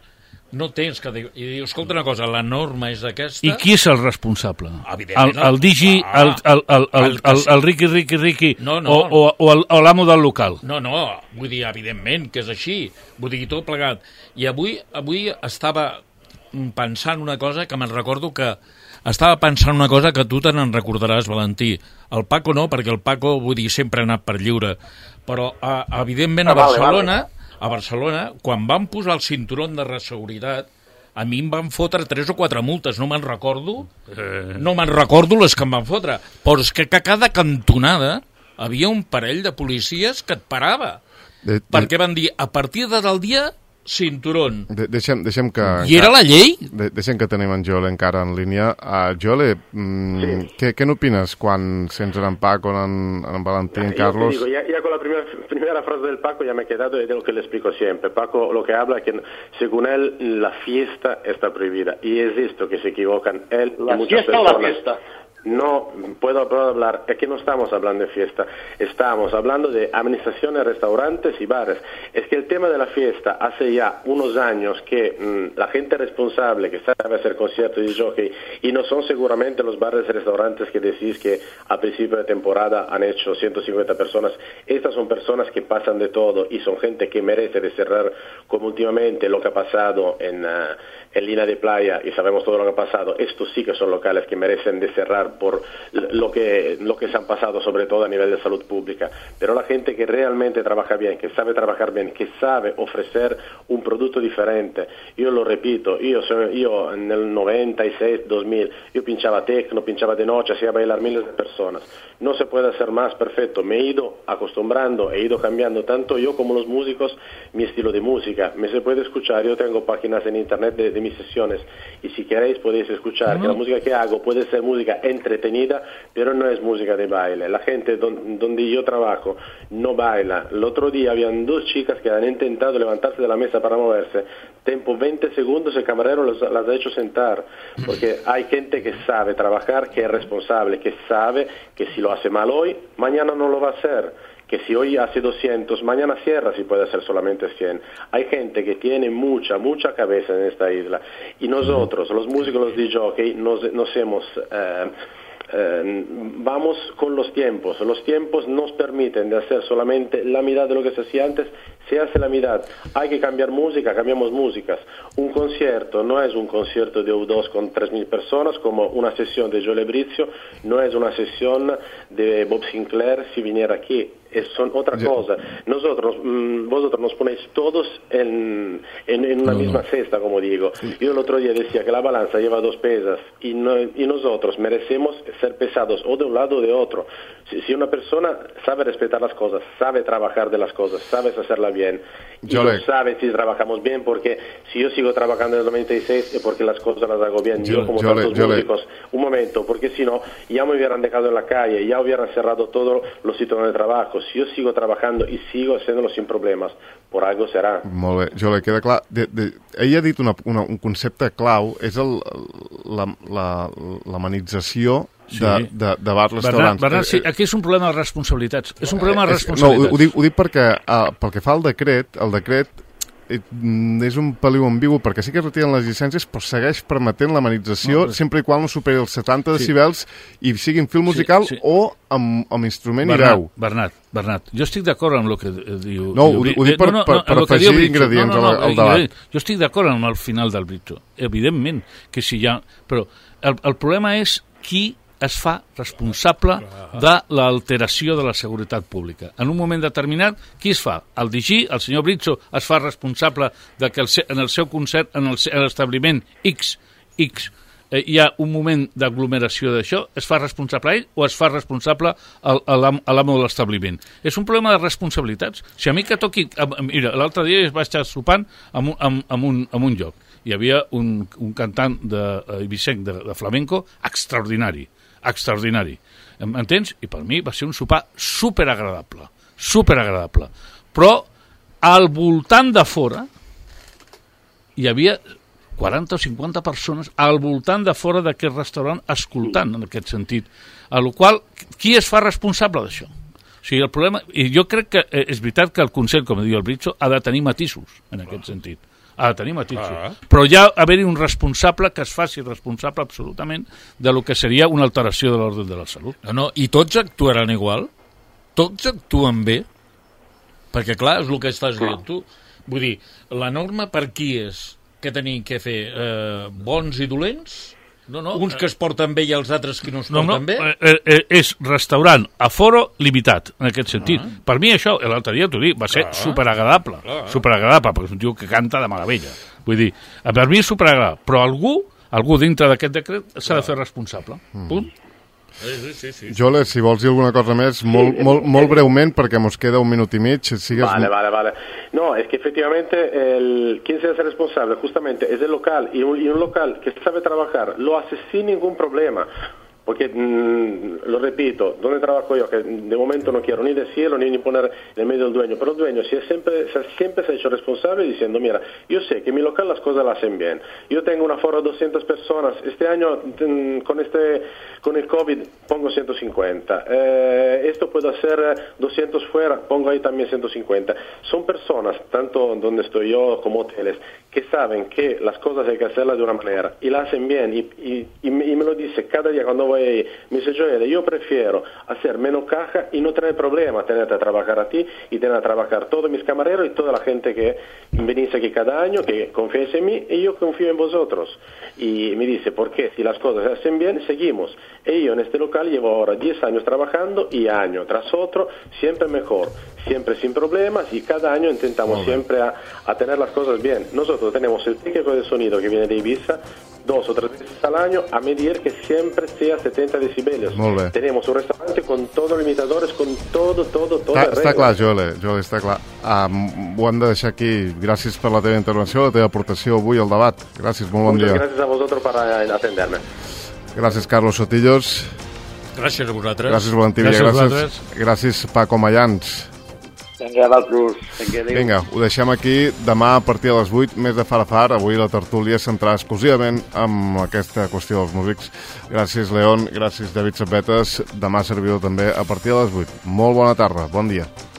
no tens que dir... I dius, escolta una cosa, la norma és aquesta... I qui és el responsable? Evidentment, El, el Digi, ah, el, el, el, el, el que el, sí. el Riqui, Riqui, Riqui, No, no. o, o, o el- o l'amo del local? No, no, vull dir, evidentment que és així, vull dir, tot plegat. I avui, avui estava pensant una cosa que me'n recordo que... Estava pensant una cosa que tu te n'en recordaràs, Valentí. El Paco no, perquè el Paco, vull dir, sempre ha anat per lliure. Però, a, evidentment, a Ah, vale, Barcelona, a Barcelona, quan van posar el cinturó de seguretat, a mi em van fotre tres o quatre multes, no me'n recordo, no me'n recordo les que em van fotre, però és que a cada cantonada havia un parell de policies que et parava, De, de, perquè van dir, a partir de del dia, cinturón. de, deixem, deixem que... I era la llei? De, deixem que tenim en Jole encara en línia. Uh, Jole, mm, Sí. què, què n'opines quan sents en Paco, en, en Valentí, en Yo Carlos? te digo, ya, ya con la primera, primera frase del Paco ya me he quedado y es lo que le explico siempre. Paco lo que habla es que según él la fiesta está prohibida y es esto que se equivocan él y ¿La muchas fiesta o la personas. fiesta? No puedo, puedo hablar, es que no estamos hablando de fiesta, estamos hablando de administraciones, restaurantes y bares. Es que el tema de la fiesta hace ya unos años que mmm, la gente responsable que sabe hacer conciertos y jockey, y no son seguramente los bares y restaurantes que decís que a principio de temporada han hecho ciento cincuenta personas, estas son personas que pasan de todo y son gente que merece de cerrar, como últimamente lo que ha pasado en, uh, en Línea de Playa, y sabemos todo lo que ha pasado. Estos sí que son locales que merecen de cerrar por lo que, lo que se han pasado, sobre todo a nivel de salud pública. Pero la gente que realmente trabaja bien, que sabe trabajar bien, que sabe ofrecer un producto diferente. Yo lo repito, yo, yo en el noventa y seis, dos mil, yo pinchaba techno, pinchaba de noche, hacía bailar miles de personas. No se puede hacer más perfecto. Me he ido acostumbrando, he ido cambiando tanto yo como los músicos mi estilo de música. Me se puede escuchar, yo tengo páginas en internet de, de mis sesiones y si queréis podéis escuchar uh-huh. que la música que hago puede ser música entretenida, pero no es música de baile. La gente don, donde yo trabajo no baila. El otro día habían dos chicas que han intentado levantarse de la mesa para moverse. Tiempo veinte segundos, el camarero los, las ha hecho sentar, porque hay gente que sabe trabajar, que es responsable, que sabe que si lo hace mal hoy, mañana no lo va a hacer, que si hoy hace doscientos, mañana cierra si puede hacer solamente cien. Hay gente que tiene mucha, mucha cabeza en esta isla, y nosotros, los músicos, los D J, nos, nos hemos... Eh, Eh, vamos con los tiempos. Los tiempos nos permiten de hacer solamente la mitad de lo que se hacía antes. Se hace la mitad. Hay que cambiar música, cambiamos músicas. Un concierto no es un concierto de U dos con tres mil personas, como una sesión de Jole Brizio, no es una sesión de Bob Sinclair si viniera aquí. Es, son otra cosa. Nosotros, mmm, vosotros nos ponéis todos en, en, en una no, misma no. cesta, como digo. Sí. Yo el otro día decía que la balanza lleva dos pesas y, no, y nosotros merecemos ser pesados o de un lado o de otro. Si, si una persona sabe respetar las cosas, sabe trabajar de las cosas, sabe hacerla bien, y yo no le... sabe si trabajamos bien, porque si yo sigo trabajando en el noventa y seis es porque las cosas las hago bien. Yo, yo como yo tantos le, músicos, le... un momento, porque si no, ya me hubieran dejado en la calle, ya hubieran cerrado todos los sitios de trabajo. Si yo sigo trabajando i sigo haciéndolo sin problemes, por algo serà. Molt bé, jo le queda clar. De, de, ell ha dit una, una, un concepte clau, és el, la, la, l'amanització sí. de, de, de bars, restaurants. Bernat, Bernat, sí, aquí és un problema de responsabilitats. És un problema de responsabilitats. No, ho dic, ho dic perquè, uh, pel que fa al decret, el decret és un peliu ambigu perquè sí que es retiren les llicències però segueix permetent l'amenització no, sempre i quan no superi els setanta sí. decibels i sigui en fil musical sí, sí. o amb, amb instrument Bernat, i veu. Bernat, Bernat, jo estic d'acord amb el que diu... No, diu, ho dic per, no, no, per, per afegir ingredients no, no, no, al debat. Jo estic d'acord amb el final del Brizio, evidentment que si hi ha... Però el, el problema és qui es fa responsable de l'alteració de la seguretat pública. En un moment determinat, qui es fa? El D G, el senyor Brizio, es fa responsable de que el, en el seu concert, en l'establiment X, X, eh, hi ha un moment d'aglomeració d'això, es fa responsable a ell o es fa responsable a l'amo de l'establiment? És un problema de responsabilitats. Si a mi que toqui... Mira, l'altre dia es va estar sopant en un, en, en un, en un lloc. Hi havia un, un cantant de, uh, ibicenc de, de flamenco extraordinari. extraordinari, m'entens? I per mi va ser un sopar superagradable, superagradable. Però al voltant de fora hi havia quaranta o cinquanta persones al voltant de fora d'aquest restaurant escoltant, en aquest sentit. A la qual, qui es fa responsable d'això? O sigui, el problema... I jo crec que és veritat que el Consell, com diu el Brizio, ha de tenir matisos en aquest sentit. ha de tenir matisos. Ah. Però hi ha haver-hi un responsable que es faci responsable absolutament de lo que seria una alteració de l'ordre de la salut. No, no, i tots actuaran igual? Tots actuen bé? Perquè, clar, és el que estàs dient tu. Vull dir, la norma per qui és? Què tenim que fer? Eh, bons i dolents? No, no. Uns que es porten bé i els altres que no es No, porten no, bé? eh, eh, és restaurant aforo limitat, en aquest sentit. Ah. Per mi això, l'altre dia t'ho dic, va ser Clar. superagradable, Clar. superagradable, perquè és un tio que canta de meravella. Vull dir, per mi és superagradable, però algú, algú dintre d'aquest decret s'ha de fer responsable. Mm. Punt. Sí, sí, sí, sí. Jole, si vols dir alguna cosa més, molt, Sí. molt, molt breument, perquè mos queda un minut i mig. Sigues... Vale, vale, vale. No, es que efectivamente el, quien se hace responsable justamente es el local y un, y un local que sabe trabajar lo hace sin ningún problema. Porque, mmm, lo repito, donde trabajo yo, que de momento no quiero ni decirlo ni, ni poner en el medio del dueño, pero el dueño si es siempre, se, siempre se ha hecho responsable diciendo, mira, yo sé que en mi local las cosas las hacen bien. Yo tengo un aforo de doscientas personas. Este año, mmm, con este con el COVID, pongo ciento cincuenta. Eh, esto puedo hacer doscientos fuera, pongo ahí también ciento cincuenta. Son personas, tanto donde estoy yo como hoteles, que saben que las cosas hay que hacerlas de una manera y la hacen bien. Y, y, y, me, y me lo dice cada día cuando voy ahí. Me dice, Joel, yo prefiero hacer menos caja y no tener problema, tenerte a trabajar a ti y tener a trabajar todos mis camareros y toda la gente que venís aquí cada año, que confíes en mí y yo confío en vosotros. Y me dice, ¿por qué? Si las cosas se hacen bien, seguimos. Y yo en este local llevo ahora diez años trabajando y año tras otro, siempre mejor, siempre sin problemas y cada año intentamos siempre a, a tener las cosas bien. Nosotros tenemos el técnico de sonido que viene de Ibiza dos o tres veces al año a medir que siempre sea setenta decibelios. Molt bé. Tenemos un restaurante con todos los limitadores, con todo, todo, todo. Està, està clar, Jole, Jole, està clar. Um, ho hem de deixar aquí. Gràcies per la teva intervenció, la teva aportació avui al debat. Gràcies, molt bon Muchas dia. gracias a vosotros para atenderme. Gràcies, Carlos Sotillos. Gràcies a vosaltres. Gràcies, Valentí Gràcies a Villagrasas. vosaltres. Gràcies, Paco Mayans. Vinga, d'altres. Vinga, adéu. Vinga, ho deixem aquí. Demà a partir de les vuit, més de far a far. Avui la tertúlia centrarà exclusivament amb aquesta qüestió dels músics. Gràcies, León. Gràcies, David Sabetes. Demà servidor també a partir de les vuit. Molt bona tarda. Bon dia.